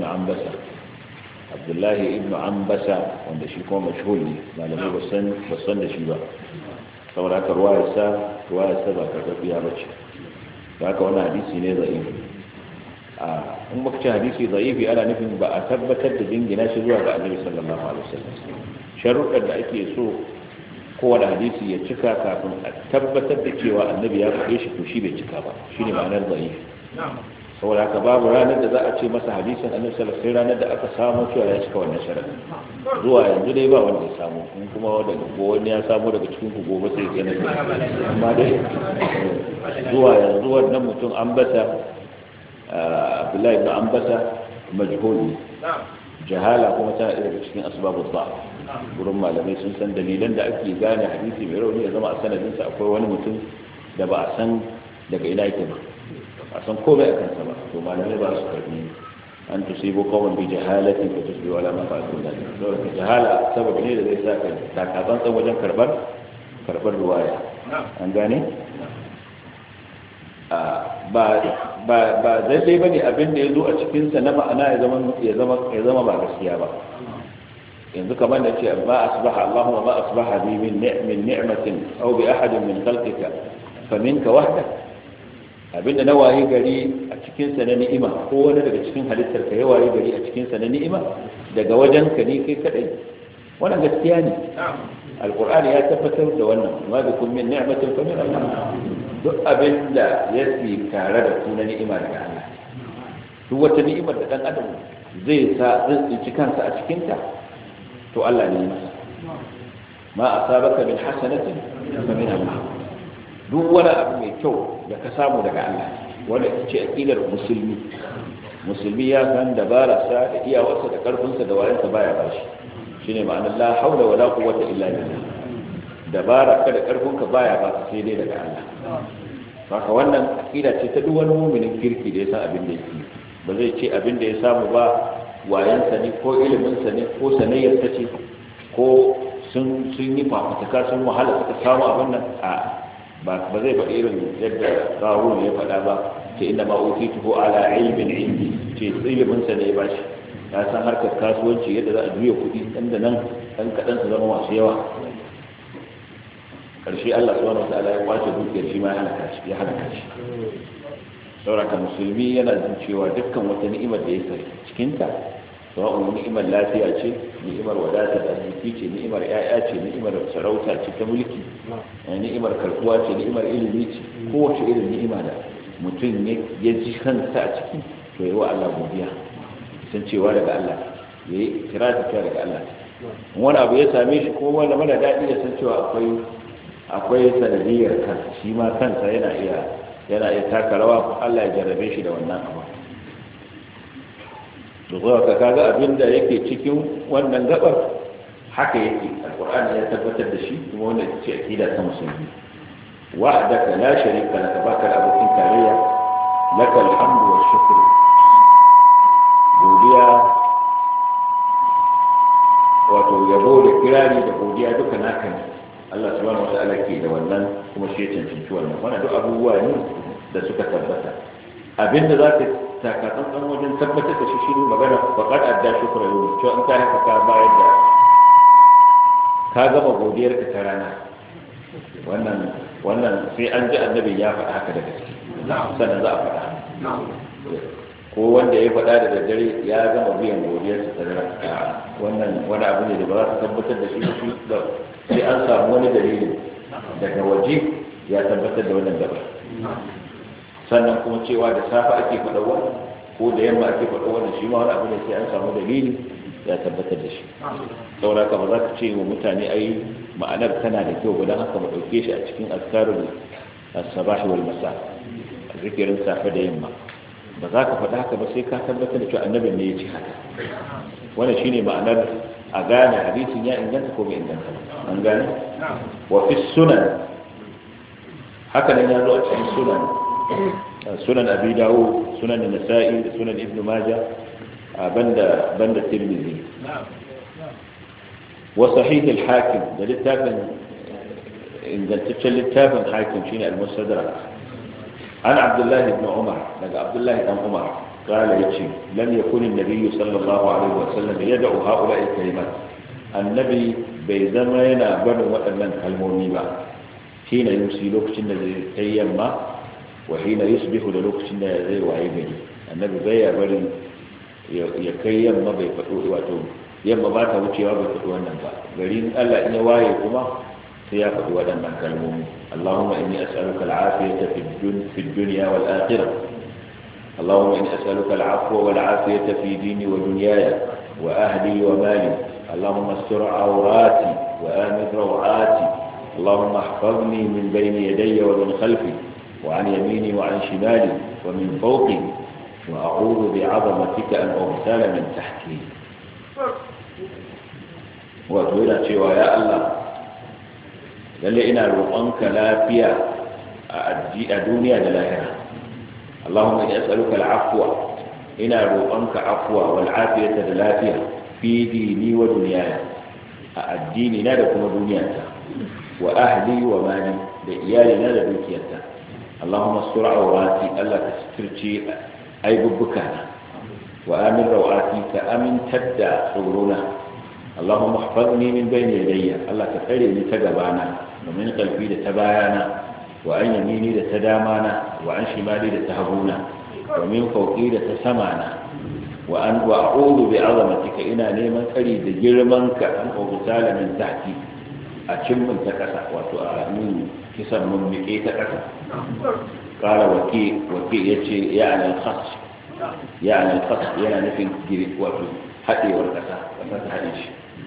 Abdullahi ibn Ambasa wanda shi kuma mashhur ne, malamai ba san da shi ba, saboda haka ruwayarsa ba karɓaɓɓiya ba ce. haka wannan hadisi ne da'ifi. in muka ce hadisi da'ifi ana nufin ba a tabbatar da jingina shi zuwa ga Annabi sallallahu alaihi wasallam. sharuɗan da ake so kowane hadisi ya cika kafin a tabbatar da cewa Annabi ya faɗe shi, to shi bai cika ba, shine ma'anar da'ifi. saboda haka babu ranar da za a ce masa hadisin Annabi sallallahu alaihi wasallam ranar da aka samu cewa ya cika wannan sharadin. zuwa yanzu dai ba wanda ya samu, in kuma wani ya samu daga cikin ku gobe sai ya nabi, amma dai zuwa yanzu wannan mutum Ambasa, Abdullahi ibn Ambasa majhul, jahala kuma tana daga cikin asbabud da'f. gurin malamai sun san dalilan da ake gane hadisi mai rauni ya zama a sanadinsa akwai wani mutum da ba a san daga ina yake ba, a san komai a kansa ba, to malamai ba su karbi an tusibu qawman bi jahalatin fa tusbihu ala ma fa'alu dalik. saboda jahala sababi ne da zai sa ka takatsantsan wajen karbar ruwaya, an gane. ba zai bane abin da ya zo a cikin sa na ma'ana ya zama ba gaskiya ba. yanzu kamar da ce ba asbaha Allahu ma asbaha bi min ni'matin aw bi ahadin min khalqika faminka wahdak, abinda na waye gari a cikin sa na ni'ima ko wani daga cikin halittar ka ya waye gari a cikin sa na ni'ima daga wajen ka ne kai kadai, wannan gaskiya ne. alqur'ani ya tabbatar da wannan, ma bi kun min ni'matin fa min Allah. duk abinda ya fi tare da ku na ni'ima daga Allah, duk wata ni'imar da dan adam zai tsinci kansa a cikin ta, to Allah ne masa. ma asabaka min hasanatin fa min Allah, duk wani abu mai kyau da ka samu daga Allah, wanda ce aqidar musulmi ya san dabara sa da iyawarsa da karfinsa da wayansa baya bashi, shine ma'anar la haula wala quwwata illa billah. dabara ka da karfinka baya ba sai dai daga Allah. haka wannan aqida ce ta duk wani mu'minin kirki da ya san abin da yake, ba zai ce abin da ya samu ba wayansa ne ko iliminsa ne ko sanayyar ta ce ko sun yi fafutuka sun wahala suka samu abin nan, ba zai faɗi irin yadda ƙarun ya faɗa ba, ce inda ma'utitu ko ala ilmin indi, ce iliminsa ne ya ba shi, ya san harkar kasuwanci yadda za a juya kuɗi ɗan da nan ɗan kaɗan su zama masu yawa. ƙarshe Allah subhanahu wa ta'ala ya kwace dukiyar shi ma ya halaka shi. sauraka musulmi yana jin cewa dukkan wata ni'imar da ya sai cikinta, sawa'un ni'imar lafiya ce, ni'imar wadata da arziki ce, ni'imar 'ya'ya ce, ni'imar sarauta ce ta mulki, ni'imar karbuwa ce, ni'imar ilimi ce, kowace irin ni'ima da mutum ya ji kansa a ciki, to yi wa Allah godiya, san cewa daga Allah, ya yi kira ta cewa daga Allah. wani abu ya same shi kuma wanda mara daɗi ya san cewa akwai sanadiyar kansa, shi ma kansa yana iya taka rawa ko Allah ya jarrabe shi da wannan abu. to zuwa ka kaga abin da yake cikin wannan gabar haka yake, alqur'ani ya tabbatar da shi, kuma wannan ce akida ta musulmi. wa'adaka la sharika laka, baka da abokin tarayya, lakal hamdu wa shukru, godiya wato yabo da kirari da godiya duka naka ne. Allah subhanahu wa ta'ala ke da wannan, kuma shi ya cancanci wannan. wannan duk abubuwa ne da suka tabbata. abinda za ka takatsantsan wajen tabbatar da shi ne magana faqad adda shukra yau, to in ka haka ka bayar da ka gama godiyar ka ta rana. wannan sai an ji annabi ya faɗa haka da gaske, sannan za a faɗa. ko wanda ya faɗa da daddare ya gama biyan godiyar ta rana. wannan wani abu ne da ba za ka tabbatar da shi sai an samu wani dalili daga waje ya tabbatar da wannan gaba. sannan kuma cewa da safa ake faɗa wannan ko da yamma ake faɗa wannan, shi ma wani abu ne sai an samu dalili ya tabbatar da shi. saboda haka ba za ka ce wa mutane ai ma'anar tana da kyau ba, don haka mu ɗauke shi a cikin as-sabah wal masa zikirin safe da yamma ba za ka faɗa haka ba sai ka tabbatar da cewa annabin ne ya ce haka. wannan shine ma'anar a gane hadisin ya inganta ko bai inganta ba. an gane wa fi sunan haka nan ya zo a cikin sunan abi dawud sunan nasa'i da sunan ibnu majah banda tirmidhi wa sahih al-hakim da littafin ingantaccen littafin hakim shine al-mustadrak an abdullah ibn umar daga abdullah ibn umar قال يجي لم يكن النبي صلى الله عليه وسلم يدعو هؤلاء الكلمات النبي بيزمين بنو وأنن كلموني با حين يمسي لوكشن زي يما وحين يصبح لوكشن زي وعيبني النبي زي بني يكي يما بيفتوه واتو يما باتا وچيوا بيفتوه ونن با غرين ألا إن واي كما سيافة ودن كلموني اللهم إني أسألك العافية في الدنيا والآخرة اللهم إني أسألك العفو والعافية في ديني ودنياي وأهلي ومالي اللهم استر عوراتي وآمن روعاتي اللهم احفظني من بين يدي ومن خلفي وعن يميني وعن شمالي ومن فوقي وأعوذ بعظمتك أن أغتال من تحتي وتقول شوى يا الله قال لي إنا روحانك لا فيها الدنيا للآخرة اللهم إني أسألك العفو إنا روحانك عفوا والعافية للآخرة في ديني ودنياي الدين نادكم دنياتا وأهلي ومالي لإيالي نادى دوكياتا اللهم استر عوراتي ألا تسترجي أي ببكانا وآمن روعاتي كأمن تدى صورنا اللهم احفظني من بين يدي ألا تفعلني تقبانا ومن قلبي لتبايانا وعن يميني لتدامانا وعن شمالي لتهبونا ومن فوقي لتسمانا وأعوذ بعظمتك إنا نيمن أريد جرمنك أن أغتال من تحتي أتم من تكسى وتؤمن كسر من بكي تكسى قال وكي يتشي يعني الخص يعني نفين جريت وفي حتي والكسى وفتح حديث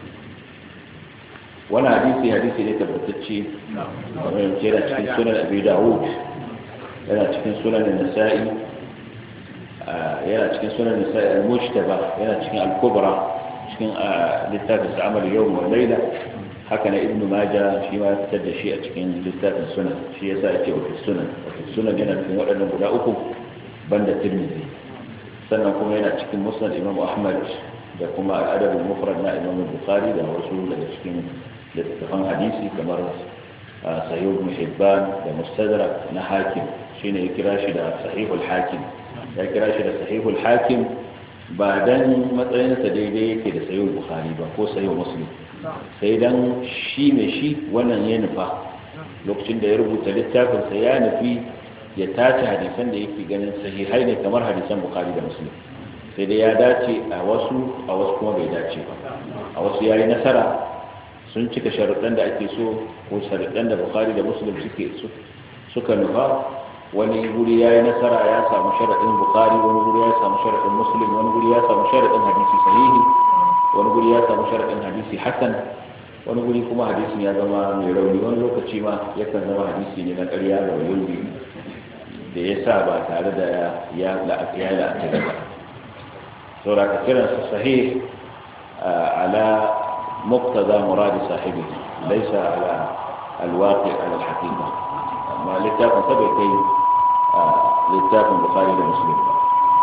وانا حديثي لتبتتشي ومن كيرا تكين سنن أبي داود yana cikin sunan nasa'i yana cikin sunan nasa'i al-mujtaba yana cikin al-kubra cikin littafin amal yawm wa layla haka na ibnu majah shi ma fitar da shi a cikin littafin sunan shi yasa yake wa sunan yana cikin waɗannan guda uku banda tirmidhi sannan kuma yana cikin musnad imam ahmad da kuma al-adab al-mufrad na imam bukhari da wasu daga cikin littafan hadisi kamar sahih ibn hibban da mustadrak na hakim shine ya kira shi da sahihul hakim ya kira shi da sahihul hakim ba dan matsayinsa daidai yake da sahihul bukhari ba ko sahihul muslim sai dan shi mai shi wannan ya nufa lokacin da ya rubuta littafin sa ya nufi ya tace hadisan da yake ganin sahihai ne kamar hadisan bukhari da muslim sai dai ya dace a wasu kuma bai dace ba a wasu yayi nasara sun cika sharuɗan da ake so ko sharuɗan da bukhari da muslim suka nufa wani guri ya yi nasara ya samu sharaɗin bukari wani guri ya samu sharaɗin muslim wani guri ya samu sharaɗin hadisi sahihi wani guri ya samu sharaɗin hadisi hasan wani guri kuma hadisin ya zama mai rauni wani lokaci ma yakan zama hadisi ne na ƙarya da wayoli da ya sa ba tare da ya la'ata da ba saboda ka kiransa sahih ala muqtada muradi sahibi laysa ala alwaqi ala alhaqiqa amma littafin sabai kai littafin bukhari da muslim ba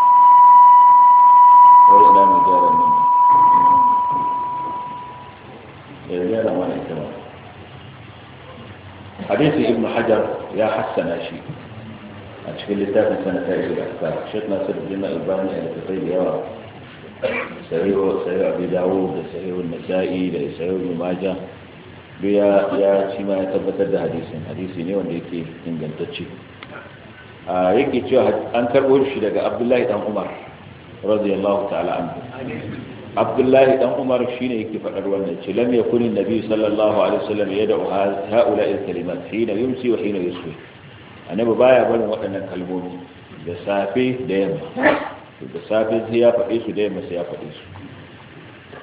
wai ina mai gyaran nan ya gyara mana ita ba hadisi ibn hajar ya hassana shi a cikin littafin sanata ilu da aka shek nasir bin albani a littafai da yawa sahihu abi dawud da sahihu nasa'i da sahihu majah duk ya ci ma ya tabbatar da hadisi ne wanda yake ingantacce yake cewa an karbo shi daga abdullahi dan umar radiyallahu ta'ala anhu abdullahi dan umar shine yake fadar wannan ce lam yakun annabi sallallahu alaihi wasallam yad'u ha'ula'i al-kalimat hina yumsi wa hina yusbih annabi baya barin waɗannan kalmomi da safe da yamma da safe sai ya faɗe su da yamma sai ya faɗe su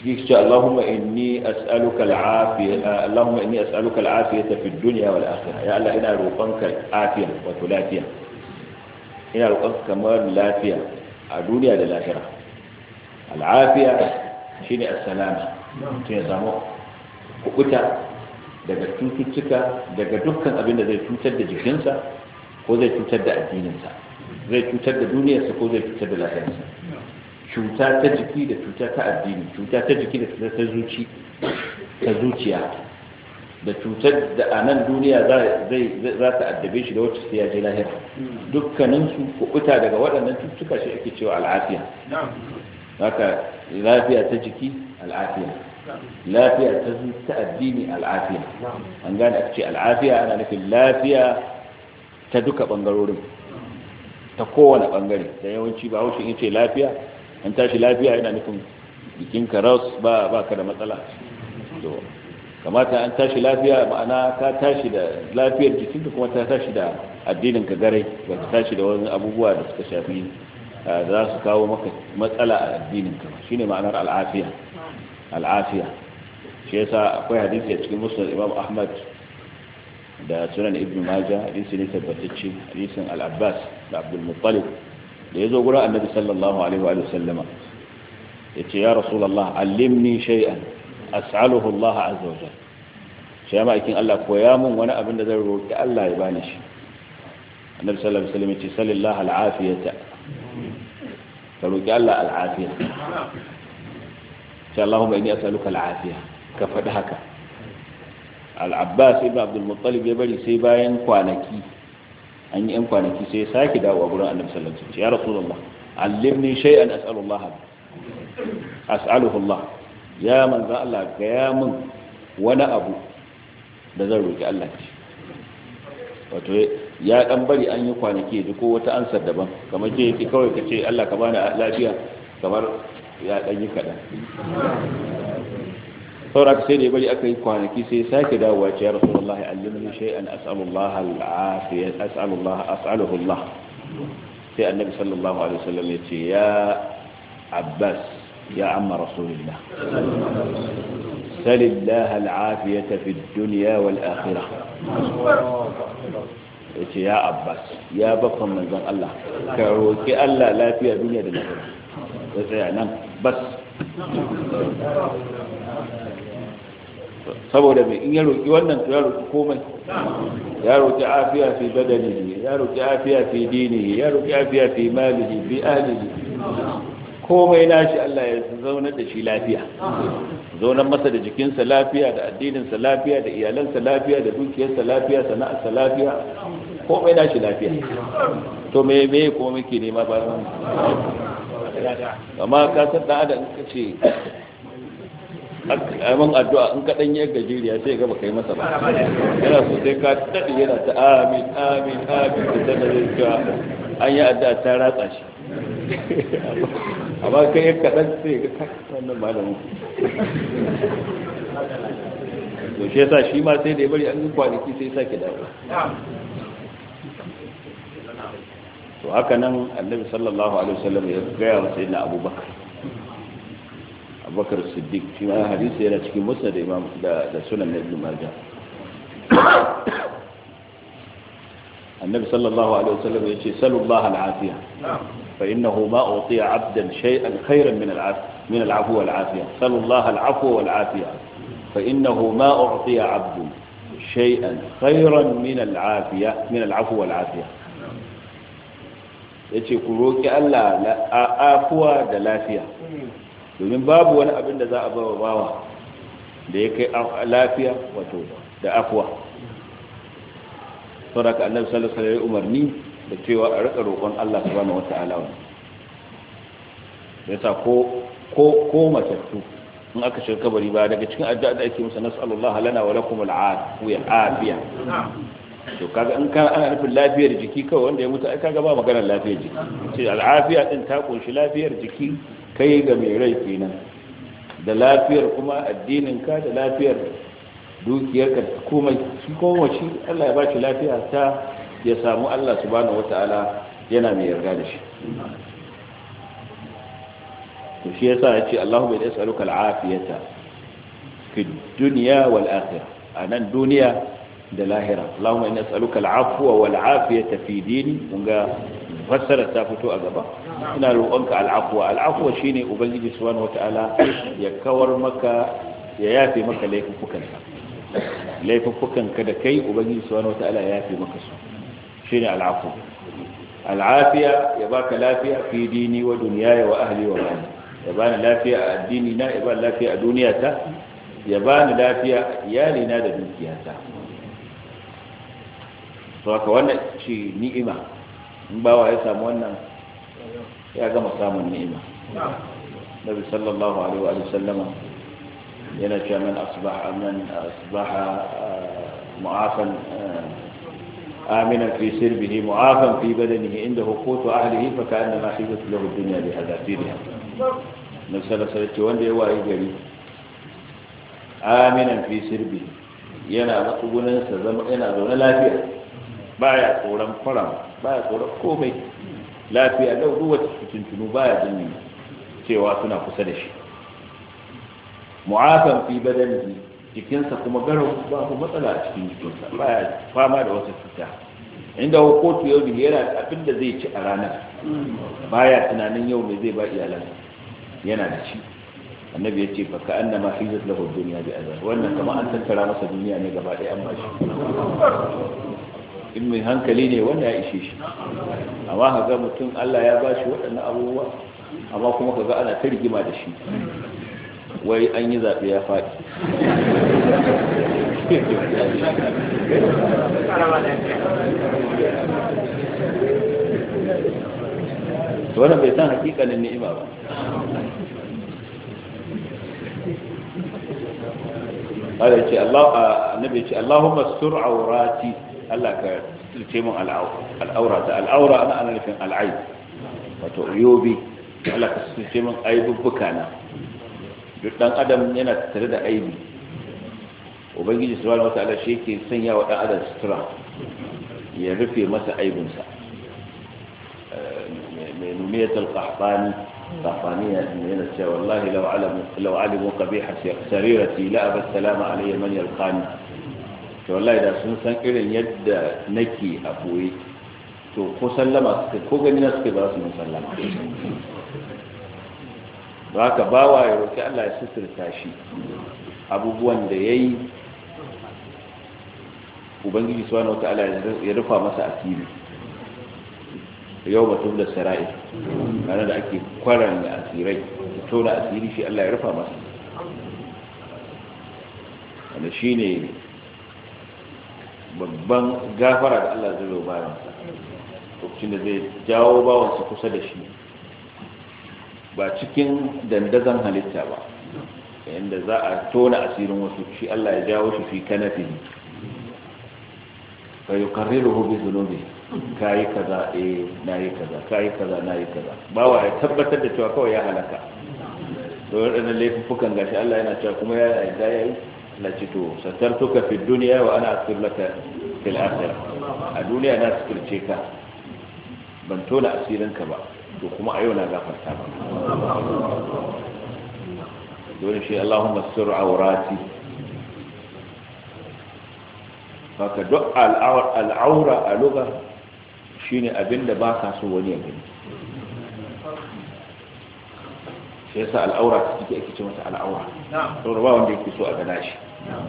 ciki ce Allahumma inni as'aluka al-afiyata fi dunya wal akhirah ya Allah ina roƙonka afiya wato lafiya ina roƙonka kamar lafiya a duniya da lahira al-afiya shine as-salama to ya samu kubuta daga cututtuka daga dukkan abin da zai cutar da jikinsa ko zai cutar da addininsa zai cutar da duniyarsa ko zai cutar da lafiyarsa cuta ta jiki da cuta ta addini cuta ta jiki da cuta ta zuciya da cutar da a nan duniya za ta addabe shi da wacce sai ya je lahira dukkaninsu kubuta daga waɗannan cututtuka shi ake cewa al'afiya haka lafiya ta jiki al'afiya lafiya ta addini al'afiya an gane aka ce al'afiya ana nufin lafiya ta duka ɓangarorin ta kowane ɓangare da yawanci ba haushin yin ce lafiya an tashi lafiya yana nufin jikinka raus ba ka da matsala to kamata an tashi lafiya ma'ana ka tashi da lafiyar jikinka kuma ta tashi da addininka garai ba ka tashi da wani abubuwa da suka shafi da za su kawo maka matsala a addininka shine ma'anar al'afiya shi yasa akwai hadisi a cikin musnad Imam Ahmad da sunan Ibn Majah hadisi ne tabbatacce hadisin Al-Abbas da Abdul Muttalib da yazo gurin Annabi sallallahu alaihi wa sallama yace ya Rasulullah allimni shay'an as'aluhu Allah azza wa jalla shi ma ikin Allah koya mun wani abin da zan roki Allah ya bani shi Annabi sallallahu alaihi wa sallam yace sallallahu al-afiyata ka roki Allah al-afiya sai Allahumma inni as'aluka al-afiya ka faɗi haka al-Abbas ibn Abdul Muttalib ya bari sai bayan kwanaki an yi 'yan kwanaki sai ya sake dawo a gurin Annabi sallallahu alaihi wasallam ya Rasulullah allimni shay'an as'aluhu Allah ya manzo Allah ga ya mun wani abu da zan roki Allah shi wato ya dan bari an yi kwanaki da ko wata ansar daban kamar ke yake kawai kace Allah ka bani lafiya kamar ya dan yi kadan saboda sai da bari aka yi kwanaki sai sake dawowa ce ya Rasulullahi allimni shay'an as'alullah al-afiyah as'aluhu Allah sai Annabi sallallahu alaihi wasallam ya ce ya Abbas ya amma Rasulullah salillah al-afiyata fi ad-dunya wal akhirah yace ya Abbas ya bakon manzon Allah ka roki Allah lafiya duniya da lahira sai tsaya nan bas saboda mai in ya roƙi wannan to ya roƙi komai ya roƙi afiya fi badanihi ya roƙi afiya fi dinihi ya roƙi afiya fi malihi fi ahlihi komai nashi Allah ya zaunar da shi lafiya zaunar masa da jikinsa lafiya da addininsa lafiya da iyalansa lafiya da dukiyarsa lafiya sana'arsa lafiya komai nashi lafiya to me kuma muke nema ba amma ka san da adam ka ce amin addu'a in ka danye gajeriya sai ga baka yi masa ba yana so sai ka dade yana ta amin amin amin da zai ka an yi addu'a ta ratsa shi amma kai ya kadan sai ga wannan malamin to shi yasa shi ma sai da ya bari an yi kwanaki sai sake dawo to haka nan annabi sallallahu alaihi wasallam ya gaya wa sayyidina abubakar siddiq shi ma hadisi yana cikin musnad imam da sunan ibn majah annabi sallallahu alaihi wasallam yace sallallahu al-afiya fa innahu ma utiya 'abdan shay'an khayran min al-'afwi wal-'afiya sallallahu al-'afwa wal-'afiya fa innahu ma utiya 'abdun shay'an khayran min al-'afiya min al-'afwi wal-'afiya yace ku roki Allah afuwa da lafiya domin babu wani abin da za a bawa bawa da ya kai lafiya wato da afuwa saboda annabi sallallahu alaihi wasallam umarni da cewa a rika roƙon Allah subhanahu wata'ala yasa ko matattu in aka shirka bari ba daga cikin addu'a da ake musa nas'alullah lana wa lakum al-afiya to kaga in kana ana nufin lafiyar jiki kawai wanda ya mutu ai kaga ba maganar lafiyar jiki sai al-afiya din ta kunshi lafiyar jiki kai ga mai rai kenan da lafiyar kuma addinin ka da lafiyar dukiyarka komai shi kowace Allah ya ba shi lafiya ta ya samu Allah subhanahu wata'ala yana mai yarda da shi to shi yasa yace Allahumma inni as'aluka al-afiyata fi dunya wal akhirah anan duniya da lahira. Allahumma inni as'aluka al-afwa wal afiyata fi dini kunga fassara ta fito a gaba. Ina roƙonka al-afwa. Al-afwa shine ubangiji subhanahu wataala ya kawar maka ya yafe maka laifukanka da kai ubangiji subhanahu wataala ya yafe maka su shine al-afwa. al-afiya ya baka lafiya fi dini wa dunyaya wa ahli wa mali. Ya bani lafiya a addini na, ya bani lafiya a duniyata, ya bani lafiya a iyalina da dukiyata. to haka wannan ce ni'ima, in bawa ya samu wannan ya gama samun ni'ima. Nabi sallallahu alaihi wa sallama yana cewa man asbaha mu'afan aminan fi sirbihi mu'afan fi badanihi inda hukutu ahlihi fa ka'annama hizat lahu ad-dunya bi hadafiriha. Nabi sallallahu alaihi wa wanda ya wayi gari aminan fi sirbihi yana matsugunin sa zama yana zaune lafiya, baya tsoron faram, baya tsoron komai, lafiya lau duk wata tuntunu baya jin cewa suna kusa da shi. Mu'afan fi badanihi jikinsa kuma garau babu matsala a cikin jikinsa, baya fama da wata cuta. Inda hukutu yau da yana abin da zai ci a ranar, baya tunanin yau mai zai ba iyalan, yana da ci. Annabi ya ce baka annama hizat lahu dunya bi azab. Wannan kamar an tattara masa duniya ne gaba ɗaya an bashi. In mai hankali ne wanda ya ishe shi. Amma kaga mutum Allah ya bashi waɗannan abubuwa, amma kuma kaga ana ta rigima da shi. Wai an yi zaɓe ya faɗi. Wannan bai san hakikanin ni'ima ba. Annabi ce Allahumma sur aurati, Allah ka ce mun al'aurata. Al'aura ana nufin al'aib, wato uyobi. Allah ka ce mun aibubbuka na. Duk dan adam yana tare da aibi. Ubangiji subhanahu wataala shi yake sanya wa dan adam sutura ya rufe masa aibinsa. Mai numiyatul qahtani yana cewa wallahi law alimu qabiha sarirati la aba salama alayya man yalqani. To wallahi da sun san irin yadda nake a boye, to ko sallama suka ko gani na suka ba su sallama. Ba ka bawa ya roki Allah ya suturta shi abubuwan da yayi, ubangiji subhanahu wataala ya rufa masa asiri. Yau batun da sara'i ranar da ake kwaran da asirai, to da asiri shi Allah ya rufa masa, wanda shi ne babban gafara da Allah zai zo bayansa lokacin da zai jawo bawansa kusa da shi, ba cikin dandazon halitta ba, yadda za a tona asirin wasu, shi Allah ya jawo shi fi kanafihi fa yuqarriruhu bi dhunubi. Kayi kaza, nayi kaza, kayi kaza, nayi kaza. Bawa ya tabbatar da cewa kawai ya halaka. To wadannan laifukan gashi Allah yana cewa kuma ya yarda yayi. Allah ce to satartuka fi dunya wa ana asir laka fil akhirah. A duniya na sirce ka, ban tona asirin ka ba, to kuma a yau na gafarta ba. Dole shi Allahumma sur awrati. Haka duk al'aura a lugha shine abinda ba ka so wani ya gani. Shi yasa al'aura take ake ce mata al'aura, saboda ba wanda yake so a gana shi.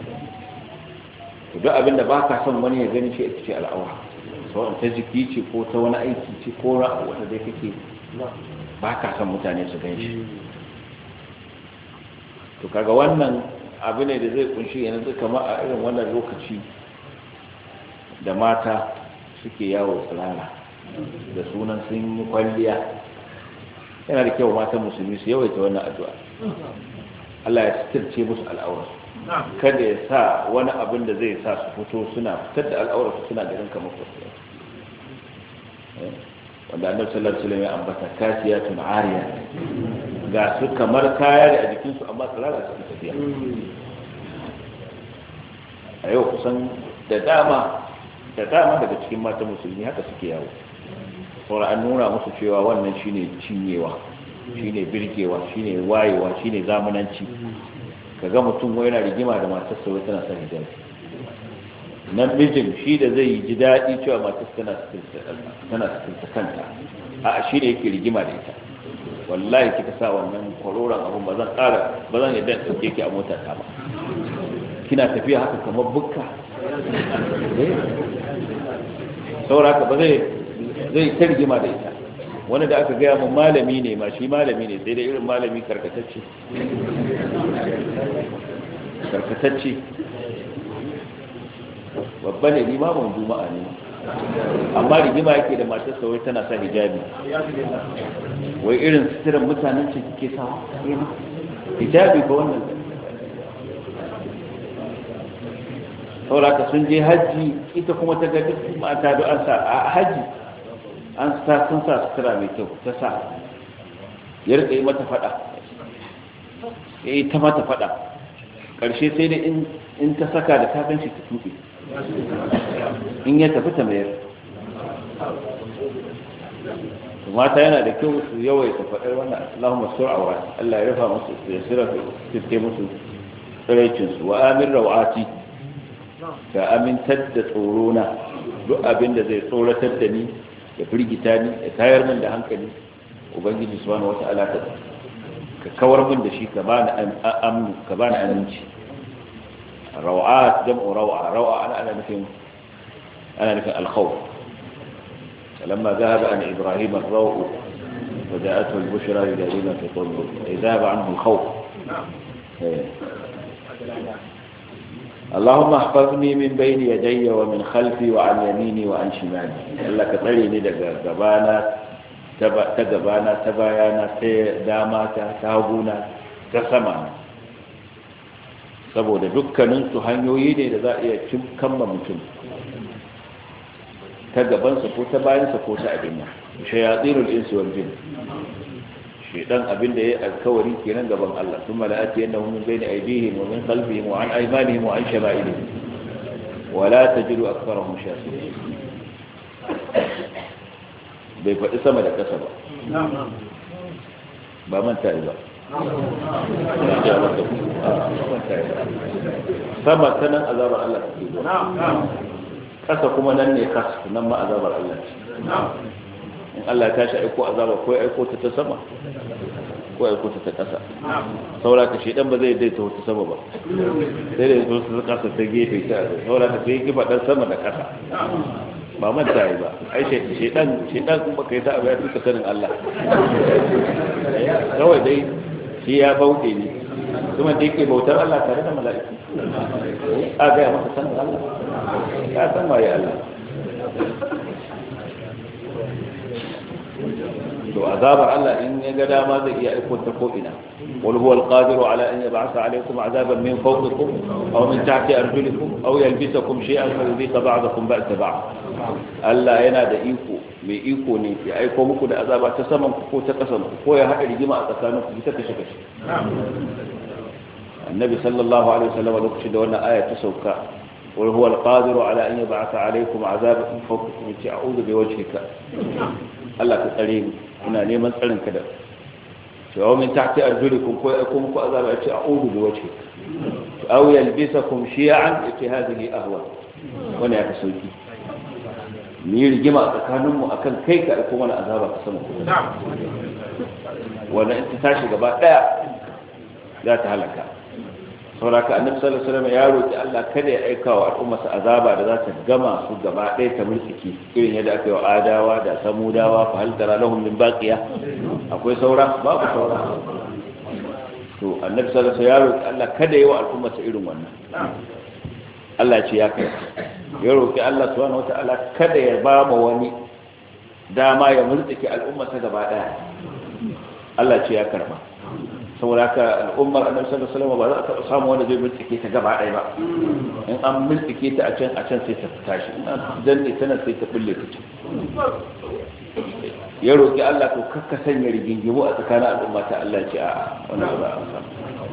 Duk abinda ba ka son wani ya gani shi ake ce al'aura, saboda ta jiki ce ko ta wani aiki ce ko na wanda dai kake ba ka son mutane su gan shi. To kaga wannan abu ne da zai kunshi yanzu kamar a irin wannan lokaci da mata suke yawo tsirara da sunan sun yi kwalliya. Yana da kyau matan musulmi su yawaita wannan addu'a. Allah ya sitirce musu al'aura, kada ya sa wani abin da zai sa su fito suna fitar da al'aura su suna ganin kamar kwalliya. Wanda annabi sallallahu alaihi wasallam ya ambata kasiyatun ariya, ga su kamar kaya da a jikinsu amma tsirara su tafiya. A yau kusan da dama daga cikin matan musulmi haka suke yawo, saboda an nuna musu cewa wannan shine cinyewa, shine birgewa shine wayewa shine zamananci kaga mutum wai yana rigima da matarsa wai tana son hijabi nan mijin shi da zai ji daɗi cewa matarsa tana cikin kanta a shi ne yake rigima da ita wallahi kika sa wannan kwaroron abun ba zan yadda ɗauke ki a mota ta ba kina tafiya haka kamar bukka sauraka ba zai ta rigima da ita wani da aka gaya mun malami ne ma shi malami ne sai da irin malami karkatacce babba ne limamin juma'a ne amma rigima yake da matarsa wai tana sa hijabi wai irin sitiran mutanen ce kike sa hijabi ko wannan sauraka sun je hajji ita kuma ta ga duk mata da an sa a hajji sun sa sutura mai kyau ta sa ya rika yi mata fada ya yi ta mata fada ƙarshe sai dai in ta saka da ta ganshi ta tuɓe in ya tafi ta mayar mata yana da kyau su yawai ta faɗar wannan Allahumma sur aura Allah ya rufa musu ya sira fiske musu tsiraicinsu wa amin rawati ka amintar da tsoro na duk abin da zai tsoratar da ni ya firgita ni ya tayar min da hankali ubangiji subhanahu wata'ala ka kawar min da shi ka bani aminci raw'at jam'u raw'a ana nufin al-khawf فلما ذهب عن إبراهيم الروع وجاءته البشرى يجادلنا في قوم ذهب عنه الخوف اللهم احفظني من بين يدي ومن خلفي وعن يميني وعن شمالي الله كتريني daga gabana ta gabana ta bayana ta damata ta haguna ta sama saboda dukkanin su hanyoyi ne da za a iya kamma mutum ta gabansa ko ta bayansa ko ta abin nan shayatinul insi wal jin shedan abin da yayi alkawari kenan gaban Allah thumma la atiyannahum min bayni aydihim wa min khalfihim wa an aymanihim wa an shama'ilihim wa la tajidu aktharahum shakirin bai faɗi sama da ƙasa ba ba manta ba sama ta nan azabar Allah take zuwa ƙasa kuma nan ne kasu nan ma azabar Allah ce in Allah ya tashi aiko azaba ko aiko ta sama ko aiko ta ƙasa saboda ka shedan ba zai daita wata sama ba sai da yazo su ƙasa ta gefe ta saboda ka sai kifa dan sama da ƙasa ba manta yi ba ai shedan kuma kai ta abu ya tuka sanin Allah kawai dai shi ya bauɗe ne kuma da yake bautar Allah tare da mala'iku a ga masa sanin Allah ya san waye Allah to azabar Allah in ya ga dama zai iya aiko ta ko ina wal huwa al-qadiru ala an yab'atha alaykum azaban min fawqikum aw min tahti arjulikum aw yalbisakum shay'an fa yudhiqa ba'dakum ba'sa ba'd Allah yana da iko mai iko ne ya aiko muku da azaba ta saman ku ko ta kasan ku ko ya haɗa rigima a tsakaninku ku ta kashe kashe annabi sallallahu alaihi wasallam lokacin da wannan aya ta sauka wal huwa al-qadiru ala an yab'atha alaykum azaban min fawqikum a'udhu bi wajhika Allah ka tsare mu ina neman tsarin ka da cewa min tahti arjulikum ko ya kuma ku azaba ya ce a'udhu bi wajhika aw yalbisakum shi'an yace hadhihi ahwa wannan ya fi sauki mu yi rigima a tsakaninmu akan kai ka aiko mana azaba ka sama kuma wannan in ta tashi gaba daya za ta halaka sauraka annabi sallallahu alaihi wasallam ya roki Allah kada ya aika wa al'ummarsa azaba da za ta gama su gaba ɗaya ta mulki irin yadda aka yi wa adawa da samudawa fa hal tara lahum min baqiya akwai saura babu saura to annabi sallallahu alaihi wasallam ya roki Allah kada ya wa al'ummarsa irin wannan Allah ce ya kai ya roki Allah subhanahu wataala kada ya ba mu wani dama ya mulki al'ummarsa gaba ɗaya Allah ce ya karba saboda haka al'ummar annabi sallallahu alaihi wasallam ba za ta samu wanda zai mulke ta gaba ɗaya ba in an mulke ta a can sai ta tashi in an danne ta nan sai ta bulle ta ya roki Allah to kakka sanya rigingimu a tsakanin al'umma ta Allah ce a wannan ba a samu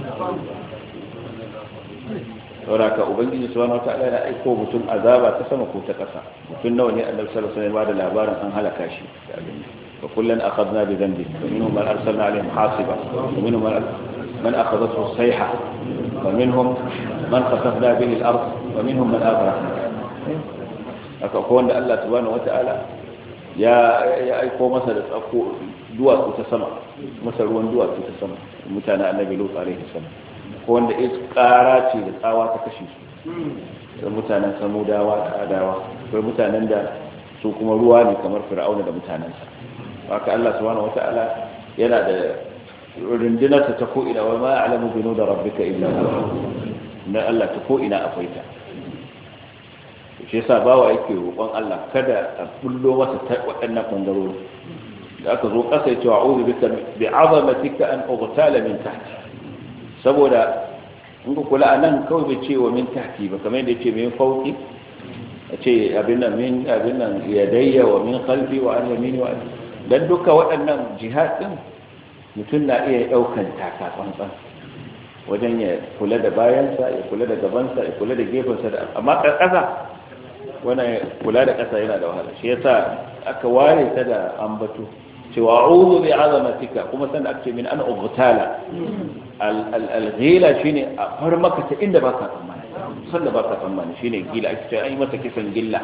saboda haka ubangiji subhanahu wataala ya aiko mutum azaba ta sama ko ta ƙasa mutum nawa ne annabi sallallahu alaihi wasallam ba da labarin an halaka shi وكلا أخذنا بذنبه ومنهم من أرسلنا عليهم حاصبا ومنهم من أخذته الصيحة ومنهم من خسفنا به الأرض ومنهم من أغرقنا. أكون الله سبحانه وتعالى ya aiko masa da tsako duwatsu ta sama, masa ruwan duwatsu ta sama, mutanen annabi Lut alaihi salam, ko wanda iskara ce da tsawa ta kashe su, da mutanen Samudawa da Adawa, akwai mutanen da su kuma ruwa ne kamar Fir'auna da mutanensa. haka Allah subhanahu wata'ala yana da rundunarsa ta ko ina, wa ma a'lamu junuda rabbika illa huwa, dan Allah ta ko ina akwai ta. shi yasa bawa yake roƙon Allah kada a bullo masa ta waɗannan bangarori da aka zo ƙasa yace a'udhu bika bi'azamatika an ughtala min tahti, saboda in ku kula anan kawai bai ce wa min tahti ba, kamar yadda yace min fawqi, yace abin nan yadayya wa min khalfi wa an yamini wa dan duka waɗannan jihad din mutum na iya daukan taka tsantsan wajen ya kula da bayansa, ya kula da gabansa, ya kula da gefensa, amma ƙasa wannan kula da ƙasa yana da wahala. Shi yasa aka ware ta da ambato cewa a'udhu bi'azamatika, kuma san aka ce min an ughtala. Al-ghila shine a far maka ta inda baka tsammani, san da baka tsammani shine gila, ake ce ai mata kisan gilla.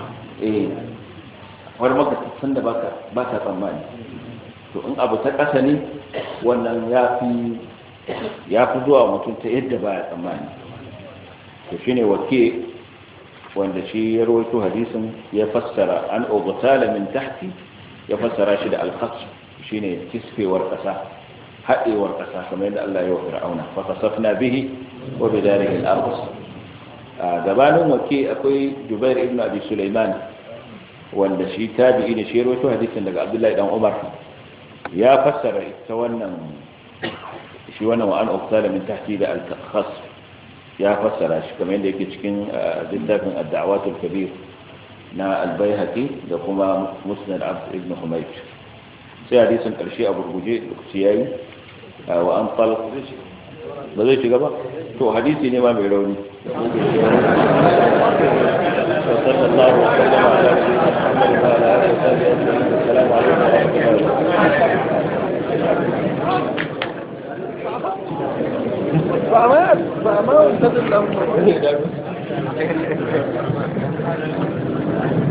Far maka ta san da baka tsammani. To in abu ta ƙasa ne wannan yafi zuwa mutum ta yadda baya tsammani. To shine wake wanda shi ya rawaito hadisin ya fassara an ughtala min tahti, ya fassara shi da al-khasf, shine kisfewar kasa, hadewar kasa, kamar yadda Allah ya yi wa Fir'auna fa khasafna bihi wa bidarihi al-ardh. gabanin wake akwai Jubair ibn Abi Sulaiman wanda shi tabi'i ne, shi ya rawaito hadisin daga Abdullahi dan Umar, ya fassara ita wannan wa an ughtala min tahti da al-khasf, ya fassara shi kamar yadda yake cikin littafin ad-da'awatul kabir na al-Baihaqi da kuma Musnad Abd ibn Humayt. sai hadisin karshe a gurguje lokaci yayi, wa an talq ba zai shiga ba, to hadisi ne ma mai rauni. sallallahu alaihi wa sallam ala sayyidina Muhammad wa ala alihi wa sahbihi. Assalamu alaikum wa rahmatullahi wa barakatuh.